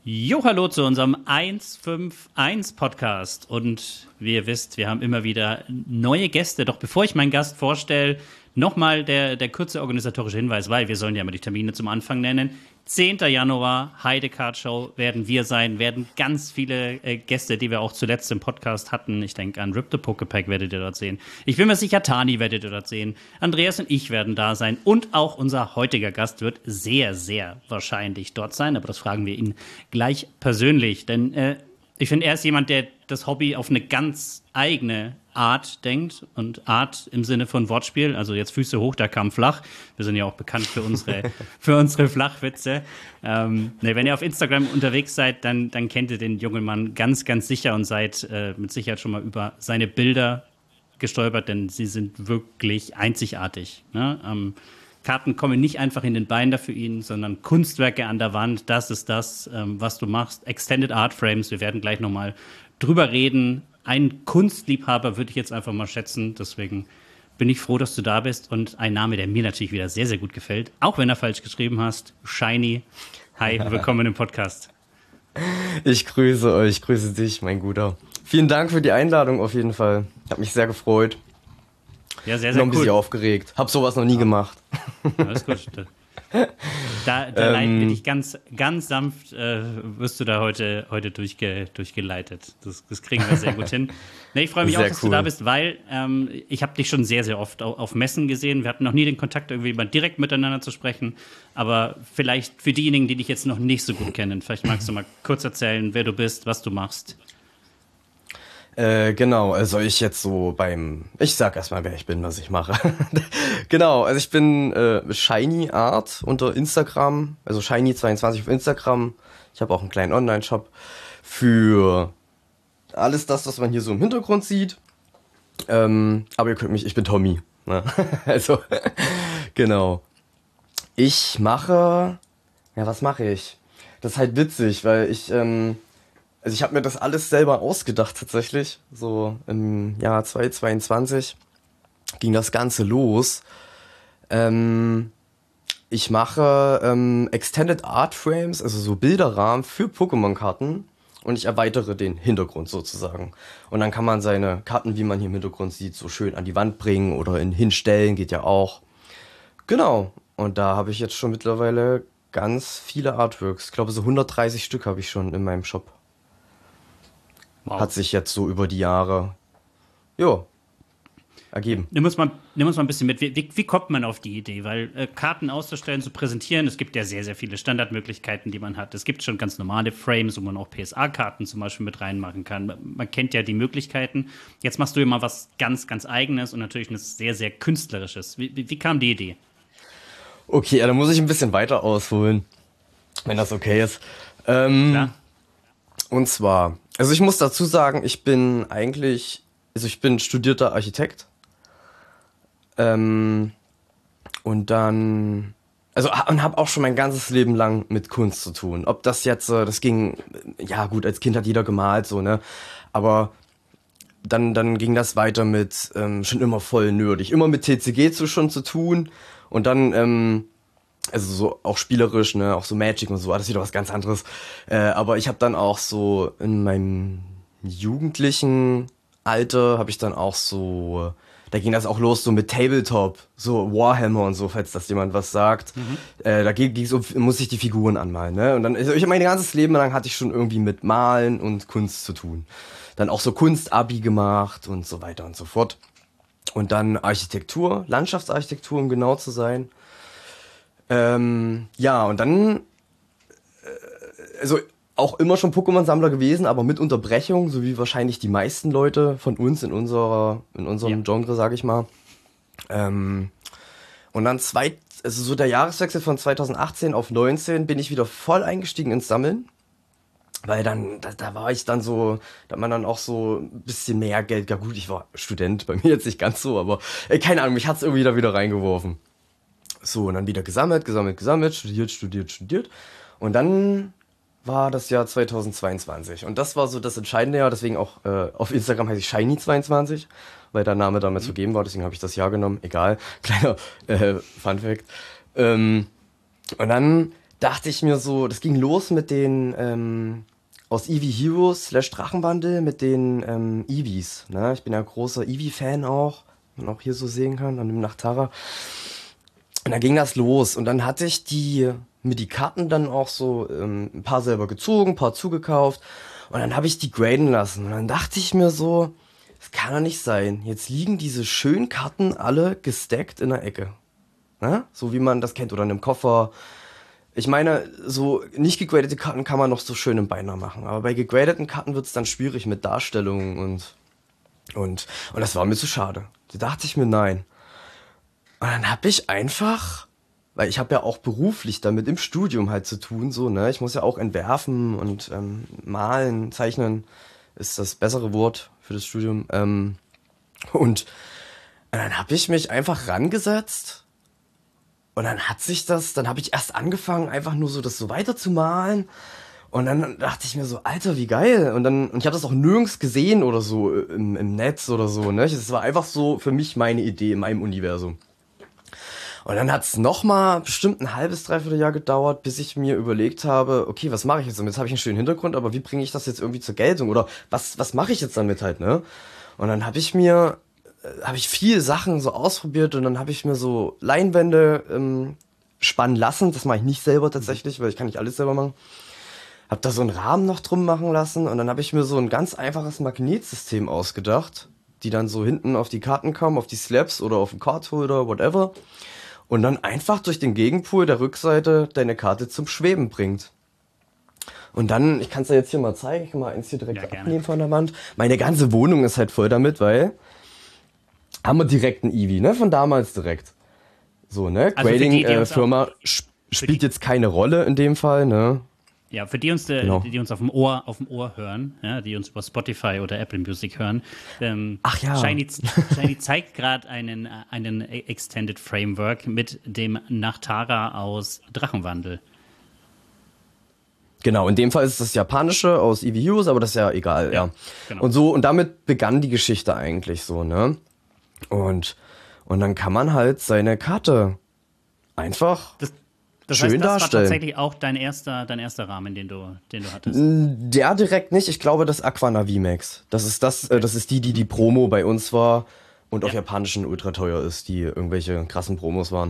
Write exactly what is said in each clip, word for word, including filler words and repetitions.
Jo, hallo zu unserem eins fünf eins Podcast. Und wie ihr wisst, wir haben immer wieder neue Gäste. Doch bevor ich meinen Gast vorstelle, nochmal der, der kurze organisatorische Hinweis, weil wir sollen ja mal die Termine zum Anfang nennen. zehnter Januar, Heidecard Show werden wir sein, werden ganz viele äh, Gäste, die wir auch zuletzt im Podcast hatten. Ich denke an Rip the Pokepack werdet ihr dort sehen. Ich bin mir sicher, Tani werdet ihr dort sehen. Andreas und ich werden da sein. Und auch unser heutiger Gast wird sehr, sehr wahrscheinlich dort sein. Aber das fragen wir ihn gleich persönlich. Denn äh, ich finde, er ist jemand, der das Hobby auf eine ganz eigene Art denkt. Und Art im Sinne von Wortspiel. Also jetzt Füße hoch, da kam flach. Wir sind ja auch bekannt für unsere, für unsere Flachwitze. Ähm, ne, wenn ihr auf Instagram unterwegs seid, dann, dann kennt ihr den jungen Mann ganz, ganz sicher und seid äh, mit Sicherheit schon mal über seine Bilder gestolpert, denn sie sind wirklich einzigartig. Ne? Ähm, Karten kommen nicht einfach in den Binder für ihn, sondern Kunstwerke an der Wand. Das ist das, ähm, was du machst. Extended Art Frames. Wir werden gleich nochmal drüber reden. Ein Kunstliebhaber würde ich jetzt einfach mal schätzen. Deswegen bin ich froh, dass du da bist. Und ein Name, der mir natürlich wieder sehr, sehr gut gefällt. Auch wenn er falsch geschrieben hast. Shiny. Hi, willkommen im Podcast. Ich grüße euch, ich grüße dich, mein Guter. Vielen Dank für die Einladung auf jeden Fall. Hat mich sehr gefreut. Ja, sehr, sehr cool. Noch ein bisschen cool. aufgeregt. Hab sowas noch nie ja. gemacht. Alles gut. Da, da ähm, leiten wir dich ganz, ganz sanft, äh, wirst du da heute, heute durchge, durchgeleitet. Das, das kriegen wir sehr gut hin. Nee, ich freue mich sehr auch, dass cool. du da bist, weil ähm, ich habe dich schon sehr, sehr oft auf, auf Messen gesehen. Wir hatten noch nie den Kontakt, irgendwie mal direkt miteinander zu sprechen. Aber vielleicht für diejenigen, die dich jetzt noch nicht so gut kennen, vielleicht magst du mal kurz erzählen, wer du bist, was du machst. Äh, genau, also ich jetzt so beim, ich sag erstmal, wer ich bin, was ich mache. Genau, also ich bin äh, Shiny Art unter Instagram, also Shiny zweiundzwanzig auf Instagram. Ich habe auch einen kleinen Online-Shop für alles das, was man hier so im Hintergrund sieht. Ähm, aber ihr könnt mich, ich bin Tommy. Ne? Also, genau. Ich mache, ja, was mache ich? Das ist halt witzig, weil ich, ähm, Also ich habe mir das alles selber ausgedacht tatsächlich. So im Jahr zweitausendzweiundzwanzig ging das Ganze los. Ähm, ich mache ähm, Extended Art Frames, also so Bilderrahmen für Pokémon-Karten. Und ich erweitere den Hintergrund sozusagen. Und dann kann man seine Karten, wie man hier im Hintergrund sieht, so schön an die Wand bringen oder in hinstellen, geht ja auch. Genau. Und da habe ich jetzt schon mittlerweile ganz viele Artworks. Ich glaube so hundertdreißig Stück habe ich schon in meinem Shop. Wow. Hat sich jetzt so über die Jahre, jo, ergeben. Nimm uns mal, nimm uns mal ein bisschen mit. Wie, wie, wie kommt man auf die Idee? Weil äh, Karten auszustellen, zu präsentieren, es gibt ja sehr, sehr viele Standardmöglichkeiten, die man hat. Es gibt schon ganz normale Frames, wo man auch P S A-Karten zum Beispiel mit reinmachen kann. Man kennt ja die Möglichkeiten. Jetzt machst du immer was ganz, ganz Eigenes und natürlich etwas sehr, sehr Künstlerisches. Wie, wie, wie kam die Idee? Okay, ja, da muss ich ein bisschen weiter ausholen, wenn das okay ist. Ähm, Klar. Und zwar, also ich muss dazu sagen, ich bin eigentlich, also ich bin studierter Architekt. Ähm, und dann, also und habe auch schon mein ganzes Leben lang mit Kunst zu tun. Ob das jetzt, das ging, ja gut, als Kind hat jeder gemalt, so, ne, aber dann, dann ging das weiter mit, ähm, schon immer voll nerdig, immer mit T C G zu schon zu tun und dann, ähm, also so auch spielerisch, ne, auch so Magic und so, das ist wieder was ganz anderes. Äh, aber ich habe dann auch so in meinem jugendlichen Alter habe ich dann auch so, da ging das auch los so mit Tabletop, so Warhammer und so, falls das jemand was sagt. Mhm. Äh, da ging es um, muss ich die Figuren anmalen, ne? Und dann, also ich mein ganzes Leben lang hatte ich schon irgendwie mit Malen und Kunst zu tun. Dann auch so Kunstabi gemacht und so weiter und so fort. Und dann Architektur, Landschaftsarchitektur, um genau zu sein. Ähm, ja, und dann, äh, also auch immer schon Pokémon-Sammler gewesen, aber mit Unterbrechung, so wie wahrscheinlich die meisten Leute von uns in unserer, in unserem ja. Genre, sag ich mal. Ähm, und dann zwei, also so der Jahreswechsel von zweitausendachtzehn auf neunzehn bin ich wieder voll eingestiegen ins Sammeln. Weil dann, da, da war ich dann so, da hat man dann auch so ein bisschen mehr Geld, ja gut, ich war Student, bei mir jetzt nicht ganz so, aber äh, keine Ahnung, mich hat's irgendwie da wieder reingeworfen. So, und dann wieder gesammelt, gesammelt, gesammelt, studiert, studiert, studiert. Und dann war das Jahr zweitausendzweiundzwanzig. Und das war so das entscheidende Jahr, deswegen auch äh, auf Instagram heiße ich Shiny zweiundzwanzig, weil der Name damals mhm. vergeben war, deswegen habe ich das Jahr genommen. Egal, kleiner äh, Funfact. Ähm, und dann dachte ich mir so, das ging los mit den ähm, aus Eevee Heroes slash Drachenbandel mit den ähm, Eevees. Ne? Ich bin ja großer Eevee-Fan auch, man auch hier so sehen kann, an dem Nachtara. Und dann ging das los und dann hatte ich die mir die Karten dann auch so ähm, ein paar selber gezogen, ein paar zugekauft und dann habe ich die graden lassen. Und dann dachte ich mir so, das kann doch nicht sein. Jetzt liegen diese schönen Karten alle gestackt in der Ecke. Ne? So wie man das kennt oder in einem Koffer. Ich meine, so nicht gegradete Karten kann man noch so schön im Beinahe machen. Aber bei gegradeten Karten wird es dann schwierig mit Darstellungen und, und, und das war mir zu schade. Da dachte ich mir, nein. Und dann habe ich einfach, weil ich habe ja auch beruflich damit im Studium halt zu tun, so, ne? Ich muss ja auch entwerfen und ähm, malen, zeichnen ist das bessere Wort für das Studium. Ähm, und dann habe ich mich einfach rangesetzt. Und dann hat sich das, dann habe ich erst angefangen, einfach nur so das so weiterzumalen. Und dann dachte ich mir so, Alter, wie geil. Und dann, und ich habe das auch nirgends gesehen oder so im, im Netz oder so, ne? Es war einfach so für mich meine Idee in meinem Universum. Und dann hat es nochmal bestimmt ein halbes, dreiviertel Jahr gedauert, bis ich mir überlegt habe, okay, was mache ich jetzt damit? Jetzt habe ich einen schönen Hintergrund, aber wie bringe ich das jetzt irgendwie zur Geltung? Oder was, was mache ich jetzt damit halt, ne? Und dann habe ich mir habe ich viel Sachen so ausprobiert und dann habe ich mir so Leinwände ähm, spannen lassen. Das mache ich nicht selber tatsächlich, weil ich kann nicht alles selber machen. Hab da so einen Rahmen noch drum machen lassen und dann habe ich mir so ein ganz einfaches Magnetsystem ausgedacht, die dann so hinten auf die Karten kommen, auf die Slabs oder auf den Cardholder, whatever. Und dann einfach durch den Gegenpol der Rückseite deine Karte zum Schweben bringt. Und dann, ich kann es ja jetzt hier mal zeigen, ich kann mal eins hier direkt ja, abnehmen von der Wand. Meine ganze Wohnung ist halt voll damit, weil haben wir direkt einen Eevee, ne? Von damals direkt. So, ne? Also Grading-Firma äh, sp spielt jetzt keine Rolle in dem Fall, ne? Ja, für die uns, äh, genau. die, die uns auf dem Ohr, auf dem Ohr hören, ja, die uns über Spotify oder Apple Music hören, ähm, Ach ja. Shiny, Shiny zeigt gerade einen, einen Extended Framework mit dem Nachtara aus Drachenwandel. Genau, in dem Fall ist es das Japanische aus Eevee Heroes, aber das ist ja egal, ja. ja. Genau. Und so, und damit begann die Geschichte eigentlich so, ne? Und, und dann kann man halt seine Karte einfach das, das schön heißt, das darstellen. Das war tatsächlich auch dein erster, dein erster Rahmen, den du, den du hattest? Der direkt nicht. Ich glaube, das Aquana V-Max. Das ist das, okay. äh, das ist die, die die Promo bei uns war und ja. auf Japanischen ultra teuer ist, die irgendwelche krassen Promos waren.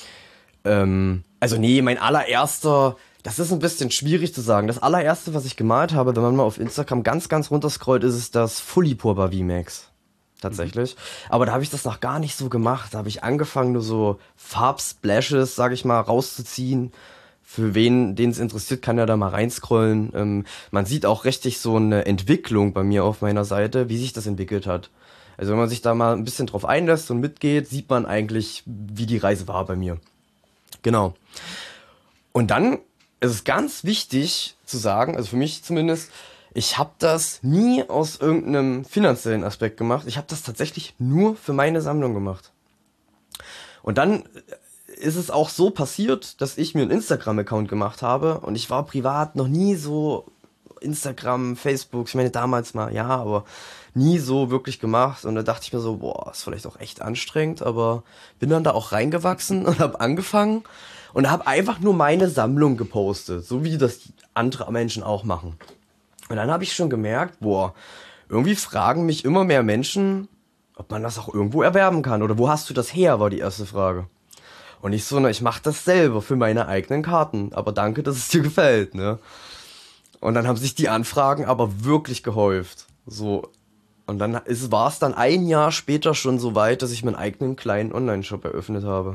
Ähm, also nee, mein allererster, das ist ein bisschen schwierig zu sagen. Das allererste, was ich gemalt habe, wenn man mal auf Instagram ganz, ganz runterscrollt, ist es das Fully Purba V-Max. Tatsächlich. Mhm. Aber da habe ich das noch gar nicht so gemacht. Da habe ich angefangen, nur so Farbsplashes, sag ich mal, rauszuziehen. Für wen, den es interessiert, kann ja da mal reinscrollen. Ähm, man sieht auch richtig so eine Entwicklung bei mir auf meiner Seite, wie sich das entwickelt hat. Also wenn man sich da mal ein bisschen drauf einlässt und mitgeht, sieht man eigentlich, wie die Reise war bei mir. Genau. Und dann ist es ganz wichtig zu sagen, also für mich zumindest, ich habe das nie aus irgendeinem finanziellen Aspekt gemacht. Ich habe das tatsächlich nur für meine Sammlung gemacht. Und dann ist es auch so passiert, dass ich mir einen Instagram-Account gemacht habe. Und ich war privat noch nie so Instagram, Facebook, ich meine damals mal, ja, aber nie so wirklich gemacht. Und da dachte ich mir so, boah, ist vielleicht auch echt anstrengend. Aber bin dann da auch reingewachsen und habe angefangen und habe einfach nur meine Sammlung gepostet. So wie das andere Menschen auch machen. Und dann habe ich schon gemerkt, boah, irgendwie fragen mich immer mehr Menschen, ob man das auch irgendwo erwerben kann. Oder wo hast du das her, war die erste Frage. Und ich so, na, ich mache das selber für meine eigenen Karten. Aber danke, dass es dir gefällt, ne? Und dann haben sich die Anfragen aber wirklich gehäuft. So. Und dann war es dann ein Jahr später schon so weit, dass ich meinen eigenen kleinen Online-Shop eröffnet habe.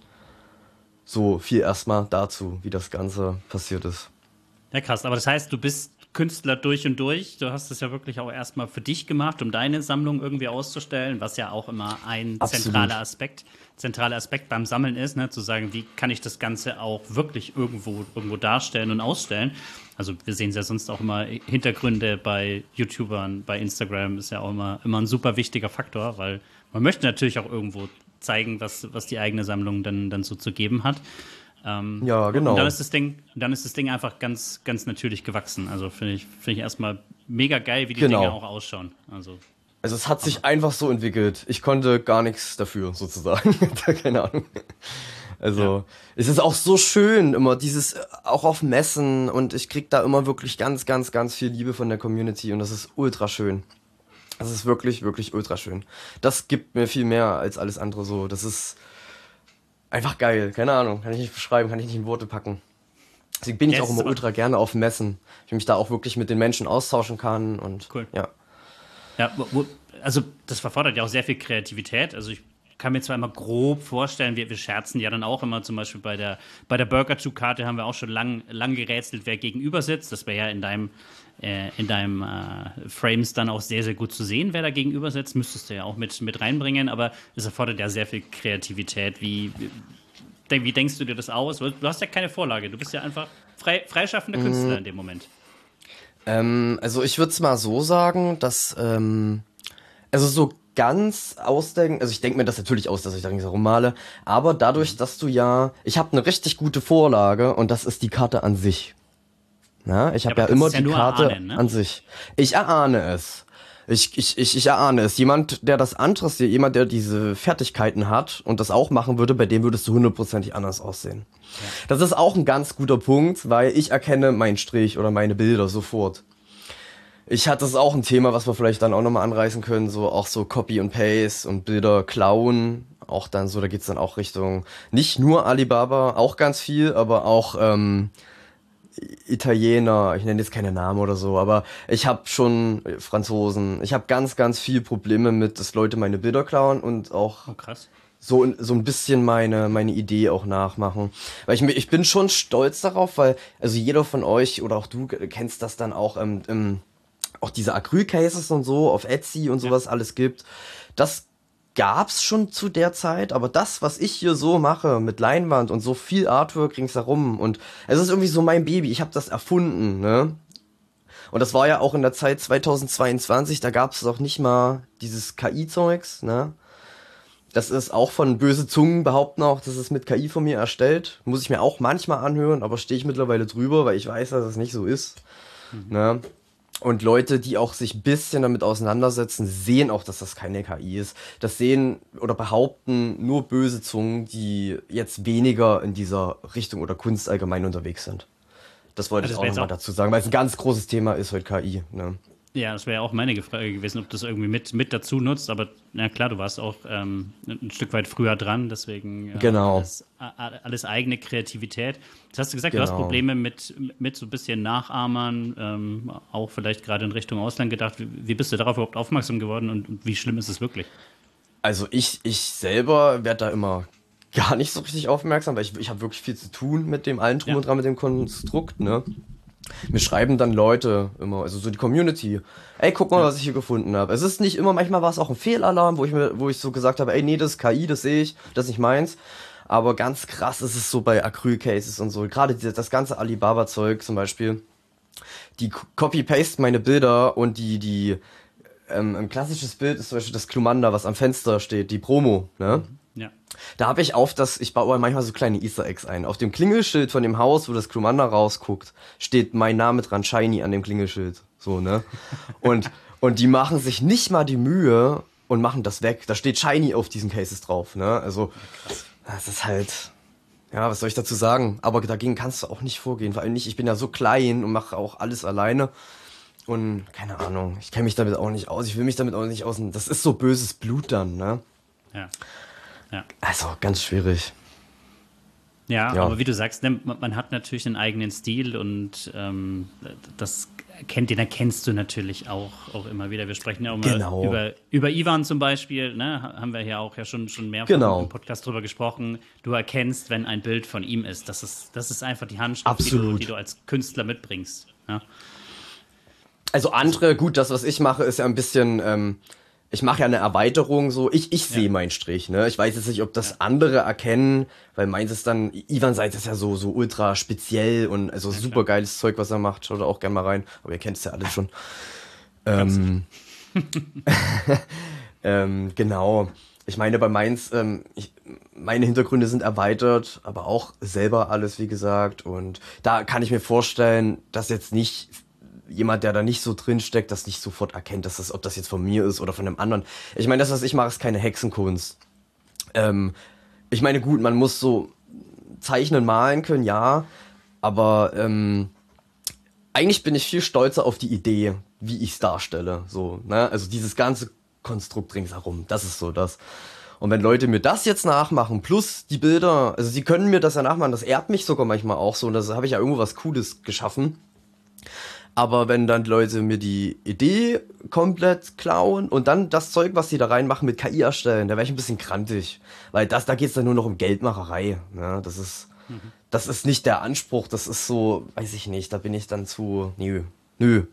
So viel erstmal dazu, wie das Ganze passiert ist. Ja, krass. Aber das heißt, du bist Künstler durch und durch. Du hast es ja wirklich auch erstmal für dich gemacht, um deine Sammlung irgendwie auszustellen, was ja auch immer ein Absolut. zentraler Aspekt, zentraler Aspekt beim Sammeln ist, ne? Zu sagen, wie kann ich das Ganze auch wirklich irgendwo, irgendwo darstellen und ausstellen. Also wir sehen es ja sonst auch immer, Hintergründe bei YouTubern, bei Instagram ist ja auch immer, immer ein super wichtiger Faktor, weil man möchte natürlich auch irgendwo zeigen, was, was die eigene Sammlung dann, dann so zu geben hat. Ähm, ja, genau. Und dann ist das Ding, dann ist das Ding einfach ganz, ganz natürlich gewachsen. Also finde ich, finde ich erstmal mega geil, wie die genau. Dinge auch ausschauen. Also, also es hat sich einfach so entwickelt. Ich konnte gar nichts dafür, sozusagen. Keine Ahnung. Also, Ja. es ist auch so schön, immer dieses, äh, auch auf Messen, und ich krieg da immer wirklich ganz, ganz, ganz viel Liebe von der Community, und das ist ultra schön. Das ist wirklich, wirklich ultra schön. Das gibt mir viel mehr als alles andere so. Das ist einfach geil. Keine Ahnung, kann ich nicht beschreiben, kann ich nicht in Worte packen. Deswegen bin ich Ja, auch es ist immer aber- ultra gerne auf Messen. Ich mich da auch wirklich mit den Menschen austauschen kann und Cool. ja. Ja, wo, wo, also das verfordert ja auch sehr viel Kreativität. Also ich kann mir zwar immer grob vorstellen, wir, wir scherzen ja dann auch immer, zum Beispiel bei der, bei der Burger-Zug-Karte haben wir auch schon lang, lang gerätselt, wer gegenüber sitzt. Das wäre ja in deinem, äh, in deinem äh, Frames dann auch sehr, sehr gut zu sehen, wer da gegenüber sitzt. Müsstest du ja auch mit, mit reinbringen, aber es erfordert ja sehr viel Kreativität. Wie, wie, wie denkst du dir das aus? Du hast ja keine Vorlage, du bist ja einfach frei, freischaffender Künstler in dem Moment. Ähm, also ich würde es mal so sagen, dass, ähm, also so ganz ausdenken, also ich denke mir das natürlich aus, dass ich da ringsherum male, aber dadurch, dass du ja, ich habe eine richtig gute Vorlage, und das ist die Karte an sich. Ja, ich habe aber ja du kannst immer es ja die nur Karte erahnen, ne? an sich. Ich erahne es. Ich, ich, ich, ich erahne es. Jemand, der das interessiert, jemand, der diese Fertigkeiten hat und das auch machen würde, bei dem würdest du hundertprozentig anders aussehen. Das ist auch ein ganz guter Punkt, weil ich erkenne meinen Strich oder meine Bilder sofort. Ich hatte das auch ein Thema, was wir vielleicht dann auch nochmal anreißen können, so auch so Copy und Paste und Bilder klauen. Auch dann so, da geht's dann auch Richtung nicht nur Alibaba, auch ganz viel, aber auch ähm, Italiener, ich nenne jetzt keine Namen oder so, aber ich habe schon äh, Franzosen, ich habe ganz, ganz viel Probleme mit, dass Leute meine Bilder klauen und auch Oh, krass. so, so ein bisschen meine, meine Idee auch nachmachen. Weil ich, mi- ich bin schon stolz darauf, weil, also jeder von euch oder auch du k- kennst das dann auch, ähm, ähm, auch diese Acryl-Cases und so auf Etsy und sowas alles gibt. Das gab's schon zu der Zeit, aber das, was ich hier so mache mit Leinwand und so viel Artwork ringsherum, und es ist irgendwie so mein Baby, ich habe das erfunden, ne? Und das war ja auch in der Zeit zweitausendzweiundzwanzig, da gab's auch nicht mal dieses K I-Zeugs, ne? Das ist auch von böse Zungen behaupten auch, das ist mit K I von mir erstellt. Muss ich mir auch manchmal anhören, aber stehe ich mittlerweile drüber, weil ich weiß, dass es nicht so ist. Ne? Und Leute, die auch sich ein bisschen damit auseinandersetzen, sehen auch, dass das keine K I ist. Das sehen oder behaupten nur böse Zungen, die jetzt weniger in dieser Richtung oder Kunst allgemein unterwegs sind. Das wollte Also ich das auch wär jetzt nochmal auch- dazu sagen, weil es ein ganz großes Thema ist heute K I. Ne? Ja, das wäre auch meine Frage gewesen, ob du das irgendwie mit, mit dazu nutzt. Aber na klar, du warst auch ähm, ein Stück weit früher dran, deswegen äh, Genau. alles, a- alles eigene Kreativität. Jetzt hast du gesagt, du hast Genau. Probleme mit, mit so ein bisschen Nachahmern, ähm, auch vielleicht gerade in Richtung Ausland gedacht. Wie, wie bist du darauf überhaupt aufmerksam geworden und, und wie schlimm ist es wirklich? Also ich, ich selber werde da immer gar nicht so richtig aufmerksam, weil ich, ich habe wirklich viel zu tun mit dem allen drum Ja. und dran, mit dem Konstrukt, ne? Mir schreiben dann Leute immer, also so die Community, ey, guck mal, was ich hier gefunden habe. Es ist nicht immer, manchmal war es auch ein Fehlalarm, wo ich mir, wo ich so gesagt habe, ey, nee, das ist K I, das sehe ich, das ist nicht meins. Aber ganz krass ist es so bei Acryl-Cases und so, gerade die- das ganze Alibaba-Zeug zum Beispiel, die co- copy-paste meine Bilder, und die, die, ähm, ein klassisches Bild ist zum Beispiel das Klumanda, was am Fenster steht, die Promo, ne? Ja. Da habe ich auf das, ich baue manchmal so kleine Easter Eggs ein. Auf dem Klingelschild von dem Haus, wo das Klumanda rausguckt, steht mein Name dran, Shiny, an dem Klingelschild. So, ne? Und, und die machen sich nicht mal die Mühe und machen das weg. Da steht Shiny auf diesen Cases drauf, ne? Also, das ist halt, ja, was soll ich dazu sagen? Aber dagegen kannst du auch nicht vorgehen. Vor allem nicht, ich bin ja so klein und mache auch alles alleine. Und keine Ahnung, ich kenne mich damit auch nicht aus. Ich will mich damit auch nicht aus. Das ist so böses Blut dann, ne? Ja. Ja. Also, ganz schwierig. Ja, Ja. aber wie du sagst, ne, man, man hat natürlich einen eigenen Stil und ähm, das kennt den erkennst du natürlich auch, auch immer wieder. Wir sprechen ja auch mal Genau. über, über Ivan zum Beispiel, ne, haben wir hier auch ja schon, schon mehrfach Genau. im Podcast drüber gesprochen. Du erkennst, wenn ein Bild von ihm ist. Das ist, das ist einfach die Handschrift, die du, Absolut. die du als Künstler mitbringst. Ja. Also andere, gut, das, was ich mache, ist ja ein bisschen, ähm, ich mache ja eine Erweiterung so. Ich, ich sehe Ja. meinen Strich, ne? Ich weiß jetzt nicht, ob das andere erkennen, weil meins ist dann, Ivan Seitz ist ja so, so ultra speziell und also super geiles Zeug, was er macht. Schaut da auch gerne mal rein. Aber ihr kennt es ja alles schon. Ähm, ähm, genau. Ich meine, bei meins, ähm, ich, meine Hintergründe sind erweitert, aber auch selber alles, wie gesagt. Und da kann ich mir vorstellen, dass jetzt nicht jemand, der da nicht so drin steckt, das nicht sofort erkennt, dass das, ob das jetzt von mir ist oder von einem anderen. Ich meine, das, was ich mache, ist keine Hexenkunst. Ähm, ich meine, gut, man muss so zeichnen, malen können, ja. Aber ähm, eigentlich bin ich viel stolzer auf die Idee, wie ich es darstelle. So, ne? Also dieses ganze Konstrukt ringsherum, das ist so das. Und wenn Leute mir das jetzt nachmachen, plus die Bilder, also sie können mir das ja nachmachen, das ehrt mich sogar manchmal auch so. Und da habe ich ja irgendwo was Cooles geschaffen. Aber wenn dann die Leute mir die Idee komplett klauen und dann das Zeug, was sie da reinmachen, mit K I erstellen, da wäre ich ein bisschen krantig. Weil das, da geht's dann nur noch um Geldmacherei. Ne? Das ist, mhm. das ist nicht der Anspruch, das ist so, weiß ich nicht, da bin ich dann zu, nö, nö.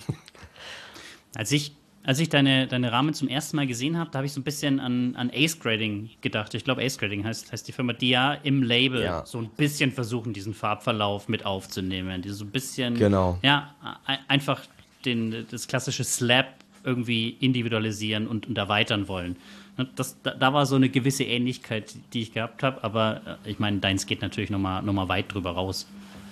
Als ich, als ich deine, deine Rahmen zum ersten Mal gesehen habe, da habe ich so ein bisschen an, an Ace Grading gedacht. Ich glaube, Ace Grading heißt, heißt die Firma, die ja im Label ja. so ein bisschen versuchen, diesen Farbverlauf mit aufzunehmen. Die so ein bisschen, genau. ja, einfach den, das klassische Slab irgendwie individualisieren und, und erweitern wollen. Das, da, da war so eine gewisse Ähnlichkeit, die ich gehabt habe, aber ich meine, deins geht natürlich nochmal noch mal weit drüber raus.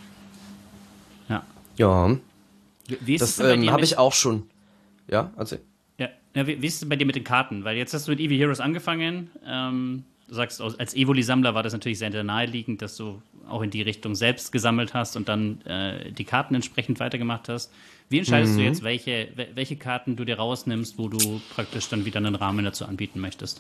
Ja. Ja. Wie, wie ist das ähm, habe ich auch schon. Ja, erzähl. Ja, ja wie, wie ist es bei dir mit den Karten? Weil jetzt hast du mit Eevee Heroes angefangen. Ähm, du sagst, als Evoli-Sammler war das natürlich sehr, sehr naheliegend, dass du auch in die Richtung selbst gesammelt hast und dann äh, die Karten entsprechend weitergemacht hast. Wie entscheidest mhm. du jetzt, welche, welche Karten du dir rausnimmst, wo du praktisch dann wieder einen Rahmen dazu anbieten möchtest?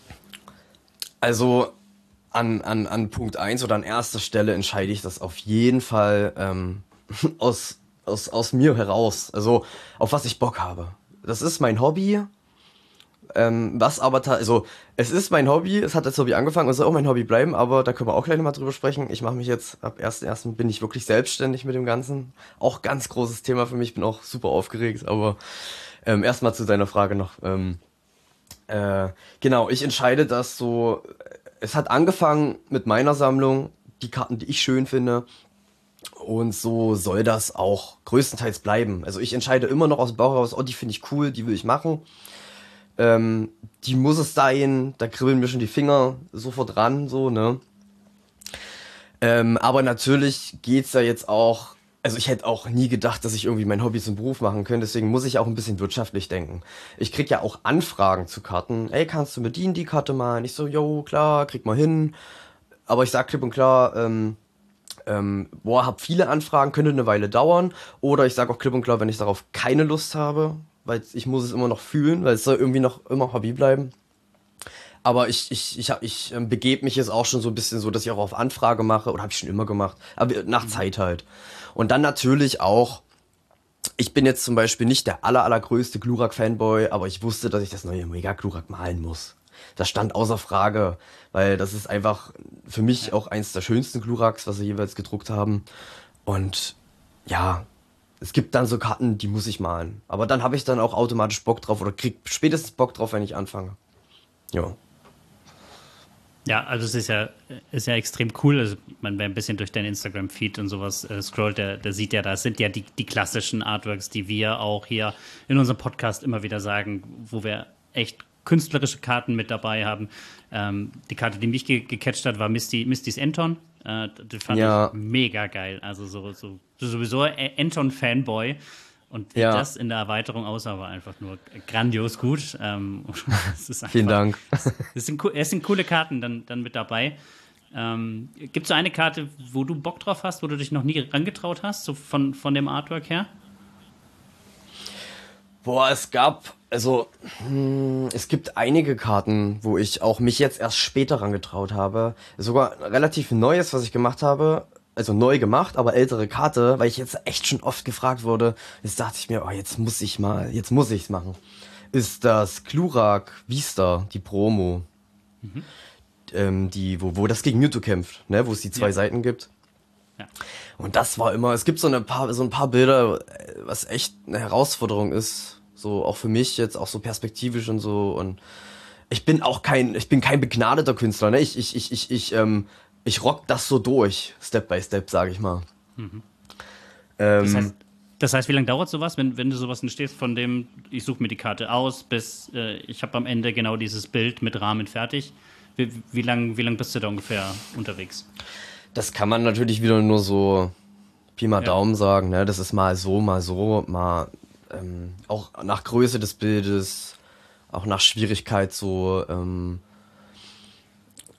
Also an, an, an Punkt eins oder an erster Stelle entscheide ich das auf jeden Fall ähm, aus, aus, aus mir heraus. Also auf was ich Bock habe. Das ist mein Hobby, ähm, was aber, ta- also es ist mein Hobby, es hat als Hobby angefangen und soll auch mein Hobby bleiben, aber da können wir auch gleich nochmal drüber sprechen. Ich mache mich jetzt, ab ersten ersten bin ich wirklich selbstständig mit dem Ganzen. Auch ganz großes Thema für mich, bin auch super aufgeregt, aber ähm, erstmal zu deiner Frage noch. Ähm, äh, genau, ich entscheide das so, es hat angefangen mit meiner Sammlung, die Karten, die ich schön finde. Und so soll das auch größtenteils bleiben. Also ich entscheide immer noch aus dem Bauch heraus, oh, die finde ich cool, die will ich machen. Ähm, die muss es sein, da kribbeln mir schon die Finger sofort ran, so, ne. Ähm, aber natürlich geht's ja jetzt auch, also ich hätte auch nie gedacht, dass ich irgendwie mein Hobby zum Beruf machen könnte, deswegen muss ich auch ein bisschen wirtschaftlich denken. Ich krieg ja auch Anfragen zu Karten, ey, kannst du mir die, die Karte malen? Ich so, jo, klar, krieg mal hin. Aber ich sag klipp und klar, ähm, Ähm, boah, hab viele Anfragen, könnte eine Weile dauern. Oder ich sage auch klipp und klar, wenn ich darauf keine Lust habe, weil ich muss es immer noch fühlen, weil es soll irgendwie noch immer Hobby bleiben. Aber ich, ich, ich, hab, ich ähm, begebe mich jetzt auch schon so ein bisschen so, dass ich auch auf Anfrage mache, oder habe ich schon immer gemacht, aber nach Zeit halt. Und dann natürlich auch, ich bin jetzt zum Beispiel nicht der aller, allergrößte Glurak-Fanboy, aber ich wusste, dass ich das neue Mega-Glurak malen muss. Das stand außer Frage, weil das ist einfach für mich auch eins der schönsten Gluraks, was wir jeweils gedruckt haben. Und ja, es gibt dann so Karten, die muss ich malen. Aber dann habe ich dann auch automatisch Bock drauf oder krieg spätestens Bock drauf, wenn ich anfange. Ja. Ja, also es ist ja, ist ja extrem cool. Also man, wer ein bisschen durch deinen Instagram-Feed und sowas äh, scrollt, der, der sieht ja, das sind ja die, die klassischen Artworks, die wir auch hier in unserem Podcast immer wieder sagen, wo wir echt künstlerische Karten mit dabei haben. Ähm, die Karte, die mich ge- gecatcht hat, war Misty, Misty's Anton. Äh, die fand ja. ich mega geil. Also so, so sowieso Anton-Fanboy. Und wie ja. das in der Erweiterung aussah, war einfach nur grandios gut. Ähm, es ist einfach, Vielen Dank. Es sind, es sind coole Karten dann, dann mit dabei. Ähm, gibt es so eine Karte, wo du Bock drauf hast, wo du dich noch nie rangetraut hast, so von, von dem Artwork her? Boah, es gab, also, hm, es gibt einige Karten, wo ich auch mich jetzt erst später rangetraut habe. Sogar relativ Neues, was ich gemacht habe. Also neu gemacht, aber ältere Karte, weil ich jetzt echt schon oft gefragt wurde. Jetzt dachte ich mir, oh, jetzt muss ich mal, jetzt muss ich's machen. Ist das Glurak Vista, die Promo. Mhm. Ähm, die, wo, wo das gegen Mewtwo kämpft, ne, wo es die zwei ja. Seiten gibt. Ja. Und das war immer, es gibt so, eine paar, so ein paar Bilder, was echt eine Herausforderung ist. So auch für mich jetzt, auch so perspektivisch und so. Und ich bin auch kein, ich bin kein begnadeter Künstler, ne? Ich, ich, ich, ich, ich, ähm, ich rock das so durch, Step by Step, sag ich mal. Mhm. Ähm, das heißt, das heißt, wie lange dauert sowas, wenn, wenn du sowas entstehst, von dem, ich suche mir die Karte aus, bis äh, ich habe am Ende genau dieses Bild mit Rahmen fertig. Wie, wie lange wie lang bist du da ungefähr unterwegs? Das kann man natürlich wieder nur so Pi mal ja. Daumen sagen, ne? Das ist mal so, mal so, mal ähm, auch nach Größe des Bildes, auch nach Schwierigkeit so, ähm,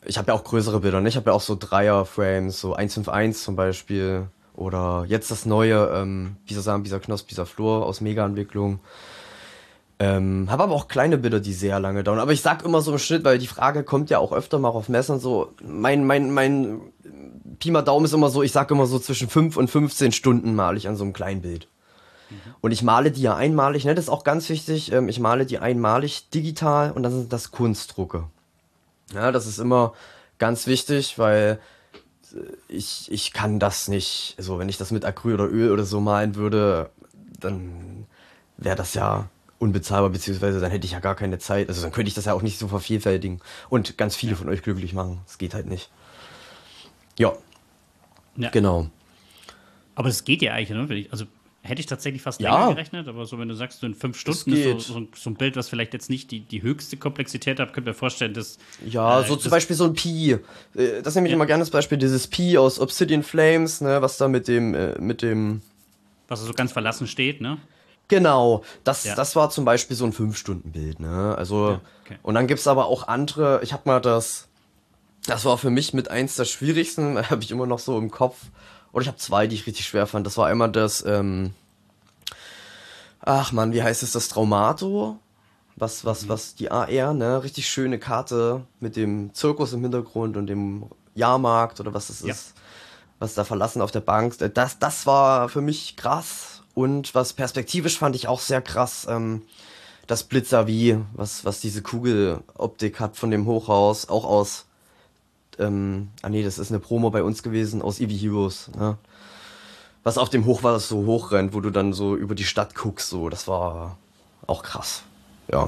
ich habe ja auch größere Bilder, ne? Ich habe ja auch so Dreier-Frames, so eins fünf eins zum Beispiel. Oder jetzt das neue, ähm, Bisa Samen, Bisa Knosp, Bisa Flor aus Mega-Entwicklung. Ähm, habe aber auch kleine Bilder, die sehr lange dauern. Aber ich sag immer so im Schnitt, weil die Frage kommt ja auch öfter mal auf Messen so, mein, mein, mein Pi mal Daumen ist immer so, ich sag immer so zwischen fünf und fünfzehn Stunden male ich an so einem kleinen Bild. Mhm. Und ich male die ja einmalig, ne, das ist auch ganz wichtig, ähm, ich male die einmalig digital und dann sind das Kunstdrucke. Ja, das ist immer ganz wichtig, weil ich, ich kann das nicht, also wenn ich das mit Acryl oder Öl oder so malen würde, dann wäre das ja unbezahlbar, beziehungsweise dann hätte ich ja gar keine Zeit. Also dann könnte ich das ja auch nicht so vervielfältigen und ganz viele Ja. von euch glücklich machen. Das geht halt nicht. Ja, Ja. genau. Aber es geht ja eigentlich, ne? Wenn ich- Also hätte ich tatsächlich fast Ja. länger gerechnet, aber so wenn du sagst, so in fünf Stunden ist geht. so, so, so ein Bild, was vielleicht jetzt nicht die, die höchste Komplexität hat, könnte mir vorstellen, dass Ja, äh, so zum das, Beispiel so ein Pi. Äh, Das nehme ich Ja. immer gerne das Beispiel, dieses Pi aus Obsidian Flames, ne, was da mit dem, äh, mit dem was so ganz verlassen steht, ne? Genau, das, Ja. das war zum Beispiel so ein fünf-Stunden-Bild, ne? Also, Ja, okay. und dann gibt's aber auch andere, ich habe mal das, das war für mich mit eins der schwierigsten, habe ich immer noch so im Kopf, oder ich habe zwei, die ich richtig schwer fand. Das war einmal das, ähm, ach man, wie heißt es, das Traumato? Was, was, was, die A R, ne? Richtig schöne Karte mit dem Zirkus im Hintergrund und dem Jahrmarkt oder was das Ja. ist, was da verlassen auf der Bank. Das, das war für mich krass. Und was perspektivisch fand ich auch sehr krass, ähm, das Blitzer-Wie, was, was diese Kugeloptik hat von dem Hochhaus, auch aus, ähm, ah nee, das ist eine Promo bei uns gewesen, aus Eevee Heroes, ne? Was auf dem Hochhaus so hochrennt, wo du dann so über die Stadt guckst, so, das war auch krass. Ja.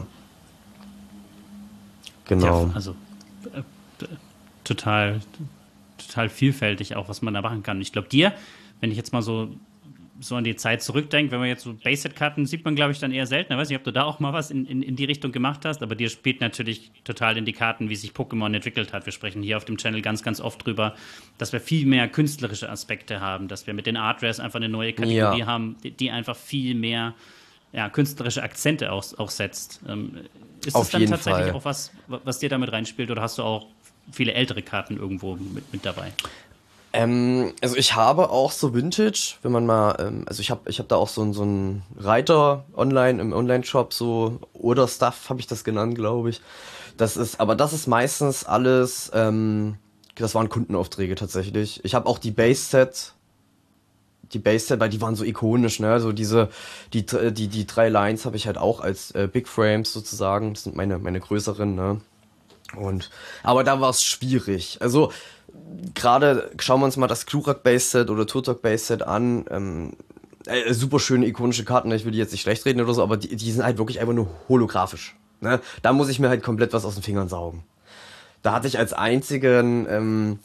Genau. Ja, also äh, äh, total, total vielfältig auch, was man da machen kann. Ich glaube, dir, wenn ich jetzt mal so, so an die Zeit zurückdenke, wenn man jetzt so Base-Set-Karten sieht man, glaube ich, dann eher seltener. Weiß nicht, ob du da auch mal was in, in, in die Richtung gemacht hast, aber dir spielt natürlich total in die Karten, wie sich Pokémon entwickelt hat. Wir sprechen hier auf dem Channel ganz, ganz oft drüber, dass wir viel mehr künstlerische Aspekte haben, dass wir mit den Art Rares einfach eine neue Kategorie Ja. haben, die, die einfach viel mehr ja, künstlerische Akzente auch, auch setzt. Ähm, ist Auf das dann jeden tatsächlich Fall. auch was, was dir damit reinspielt, oder hast du auch viele ältere Karten irgendwo mit, mit dabei? Ähm, also ich habe auch so Vintage, wenn man mal, ähm, also ich habe ich hab da auch so, einen- so einen Reiter online im Online-Shop, so oder Stuff habe ich das genannt, glaube ich. Das ist, aber das ist meistens alles, ähm, das waren Kundenaufträge tatsächlich. Ich habe auch die Base-Set, die Base-Set, weil die waren so ikonisch, ne? Also diese, die, die, die drei Lines habe ich halt auch als äh, Big Frames sozusagen. Das sind meine, meine größeren, ne? Und, aber da war es schwierig. Also, gerade schauen wir uns mal das Glurak Base Set oder Turtok Base Set an. Ähm, äh, super schöne ikonische Karten, ich will die jetzt nicht schlecht reden oder so, aber die, die sind halt wirklich einfach nur holographisch. Ne? Da muss ich mir halt komplett was aus den Fingern saugen. Da hatte ich als einzigen ähm,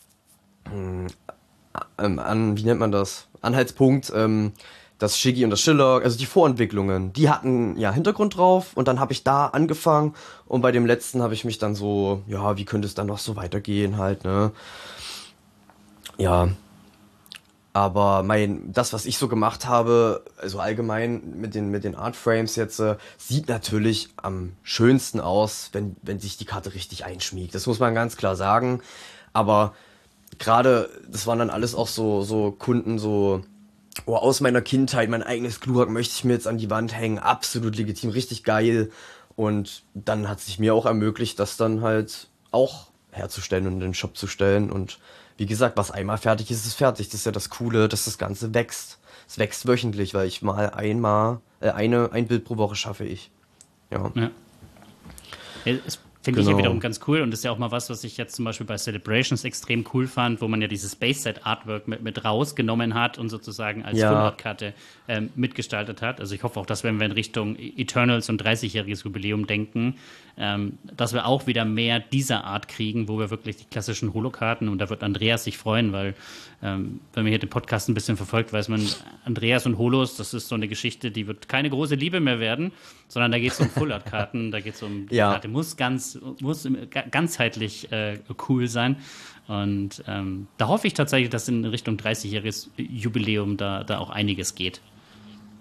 ähm, an, wie nennt man das? Anhaltspunkt, ähm, das Shiggy und das Schiller, also die Vorentwicklungen, die hatten ja Hintergrund drauf und dann habe ich da angefangen und bei dem letzten habe ich mich dann so, ja, wie könnte es dann noch so weitergehen halt, ne? Ja, aber mein, das, was ich so gemacht habe, also allgemein mit den, mit den Art Frames jetzt, äh, sieht natürlich am schönsten aus, wenn, wenn sich die Karte richtig einschmiegt. Das muss man ganz klar sagen. Aber gerade, das waren dann alles auch so, so Kunden, so, oh, aus meiner Kindheit, mein eigenes Glurak möchte ich mir jetzt an die Wand hängen. Absolut legitim, richtig geil. Und dann hat sich mir auch ermöglicht, das dann halt auch herzustellen und in den Shop zu stellen. Und wie gesagt, was einmal fertig ist, ist fertig. Das ist ja das Coole, dass das Ganze wächst. Es wächst wöchentlich, weil ich mal einmal, äh, eine, ein Bild pro Woche schaffe ich. Ja. Ja. Ja, das finde ich ja Genau. wiederum ganz cool, und das ist ja auch mal was, was ich jetzt zum Beispiel bei Celebrations extrem cool fand, wo man ja dieses Base-Set-Artwork mit, mit rausgenommen hat und sozusagen als Ja. Full-Art-Karte ähm, mitgestaltet hat. Also ich hoffe auch, dass wenn wir in Richtung Eternals und dreißigjähriges Jubiläum denken, ähm, dass wir auch wieder mehr dieser Art kriegen, wo wir wirklich die klassischen Holokarten, und da wird Andreas sich freuen, weil ähm, wenn man hier den Podcast ein bisschen verfolgt, weiß man, Andreas und Holos, das ist so eine Geschichte, die wird keine große Liebe mehr werden, sondern da geht es um Full-Art-Karten, da geht es um, die Ja. Karte muss ganz, muss im- ga- ganzheitlich äh, cool sein. Und ähm, da hoffe ich tatsächlich, dass in Richtung dreißigjähriges Jubiläum da, da auch einiges geht.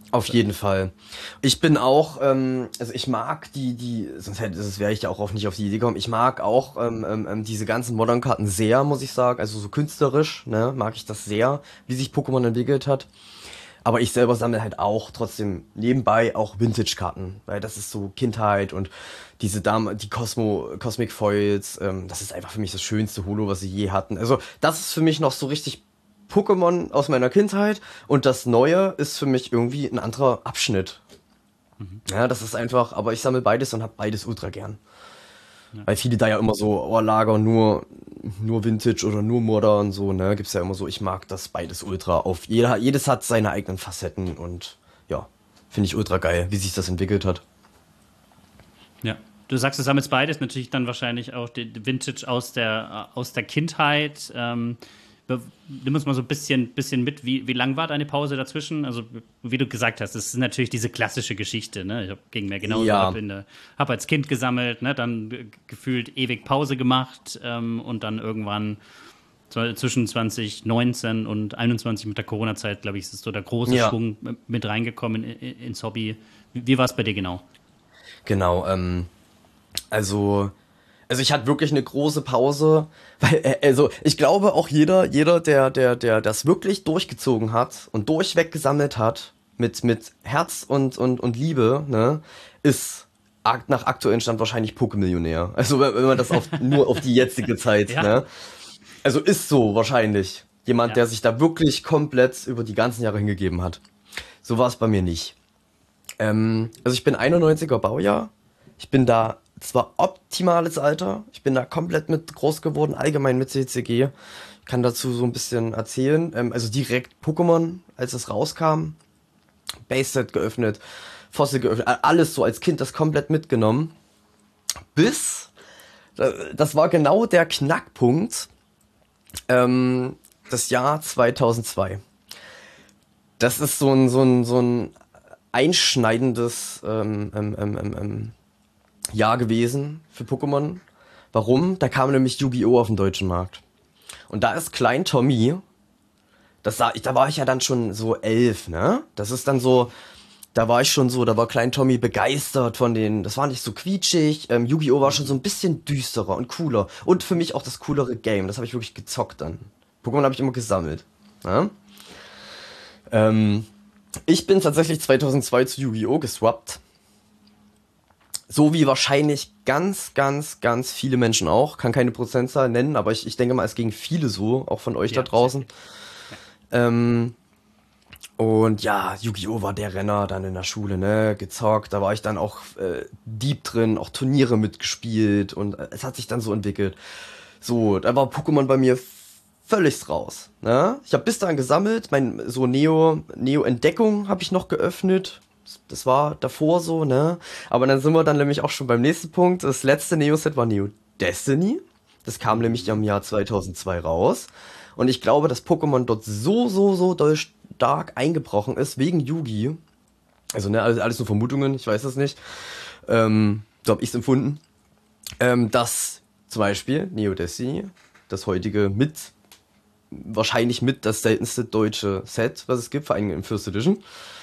Auf jeden Fall. Ich bin auch, ähm, also ich mag die, die, sonst hätte, sonst wäre ich ja auch oft nicht auf die Idee gekommen. Ich mag auch ähm, ähm, ähm, diese ganzen Modern-Karten sehr, muss ich sagen. Also so künstlerisch, ne, mag ich das sehr, wie sich Pokémon entwickelt hat. Aber ich selber sammle halt auch trotzdem nebenbei auch Vintage-Karten, weil das ist so Kindheit und diese Dame, die Cosmo, Cosmic Foils, ähm, das ist einfach für mich das schönste Holo, was sie je hatten. Also das ist für mich noch so richtig Pokémon aus meiner Kindheit und das Neue ist für mich irgendwie ein anderer Abschnitt. Ja, das ist einfach, aber ich sammle beides und habe beides ultra gern. Ja. Weil viele da ja immer so, oh, Lager nur, nur Vintage oder nur Modern, so, ne, gibt's ja immer so, ich mag das beides ultra auf. Jeder, jedes hat seine eigenen Facetten und ja, finde ich ultra geil, wie sich das entwickelt hat. Ja. Du sagst, du sammelst beides, natürlich dann wahrscheinlich auch die Vintage aus der, aus der Kindheit. Ähm, be- nimm uns mal so ein bisschen, bisschen mit, wie, wie lang war deine Pause dazwischen? Also, wie du gesagt hast, das ist natürlich diese klassische Geschichte, ne? Ich hab, ging mir genauso, Ja, habe hab als Kind gesammelt, ne? Dann ge- gefühlt ewig Pause gemacht ähm, und dann irgendwann so zwischen zwanzig neunzehn und einundzwanzig mit der Corona-Zeit, glaube ich, ist so der große ja, Schwung mit reingekommen in, in, ins Hobby. Wie, wie war es bei dir genau? genau, ähm, also, also ich hatte wirklich eine große Pause, weil, äh, also ich glaube auch jeder, jeder, der, der, der das wirklich durchgezogen hat und durchweg gesammelt hat, mit, mit Herz und, und, und Liebe, ne, ist ak- nach aktuellem Stand wahrscheinlich Pokémillionär. Also wenn, wenn man das auf, nur auf die jetzige Zeit, Ja, ne. Also ist so wahrscheinlich. Jemand, ja. der sich da wirklich komplett über die ganzen Jahre hingegeben hat. So war es bei mir nicht. Ähm, also ich bin einundneunziger Baujahr. Ich bin da zwar optimales Alter, ich bin da komplett mit groß geworden, allgemein mit C C G. Ich kann dazu so ein bisschen erzählen. Ähm, also direkt Pokémon, als es rauskam, Base-Set geöffnet, Fossil geöffnet, alles so als Kind das komplett mitgenommen. Bis, das war genau der Knackpunkt, ähm, das Jahr zweitausendzwei. Das ist so ein, so ein, so ein einschneidendes ähm, ähm, ähm, ähm, ähm, Jahr gewesen für Pokémon. Warum? Da kam nämlich Yu-Gi-Oh! Auf den deutschen Markt. Und da ist Klein Tommy, das sah ich, da war ich ja dann schon so elf, ne? Das ist dann so, da war ich schon so, da war Klein Tommy begeistert von den, das war nicht so quietschig, ähm, Yu-Gi-Oh! War schon so ein bisschen düsterer und cooler. Und für mich auch das coolere Game, das habe ich wirklich gezockt dann. Pokémon habe ich immer gesammelt. Ne? Ähm, ich bin tatsächlich zweitausendzwei zu Yu-Gi-Oh! Geswappt. So wie wahrscheinlich ganz, ganz, ganz viele Menschen auch. Kann keine Prozentzahl nennen, aber ich, ich denke mal, es ging viele so, auch von euch da Ja, safe. draußen. Ähm, und ja, Yu-Gi-Oh! War der Renner dann in der Schule, ne? Gezockt. Da war ich dann auch äh, deep drin, auch Turniere mitgespielt und äh, es hat sich dann so entwickelt. So, da war Pokémon bei mir völlig raus, ne? Ich habe bis dahin gesammelt, mein so Neo, Neo-Entdeckung habe ich noch geöffnet. Das war davor so, ne? Aber dann sind wir dann nämlich auch schon beim nächsten Punkt. Das letzte Neo-Set war Neo Destiny. Das kam nämlich im Jahr zweitausendzwei raus. Und ich glaube, dass Pokémon dort so, so, so doll stark eingebrochen ist, wegen Yugi. Also, ne, alles, alles nur Vermutungen, ich weiß das nicht. Ähm, so habe ich es empfunden. Ähm, dass zum Beispiel Neo Destiny, das heutige mit, wahrscheinlich mit das seltenste deutsche Set, was es gibt, vor allem im First Edition,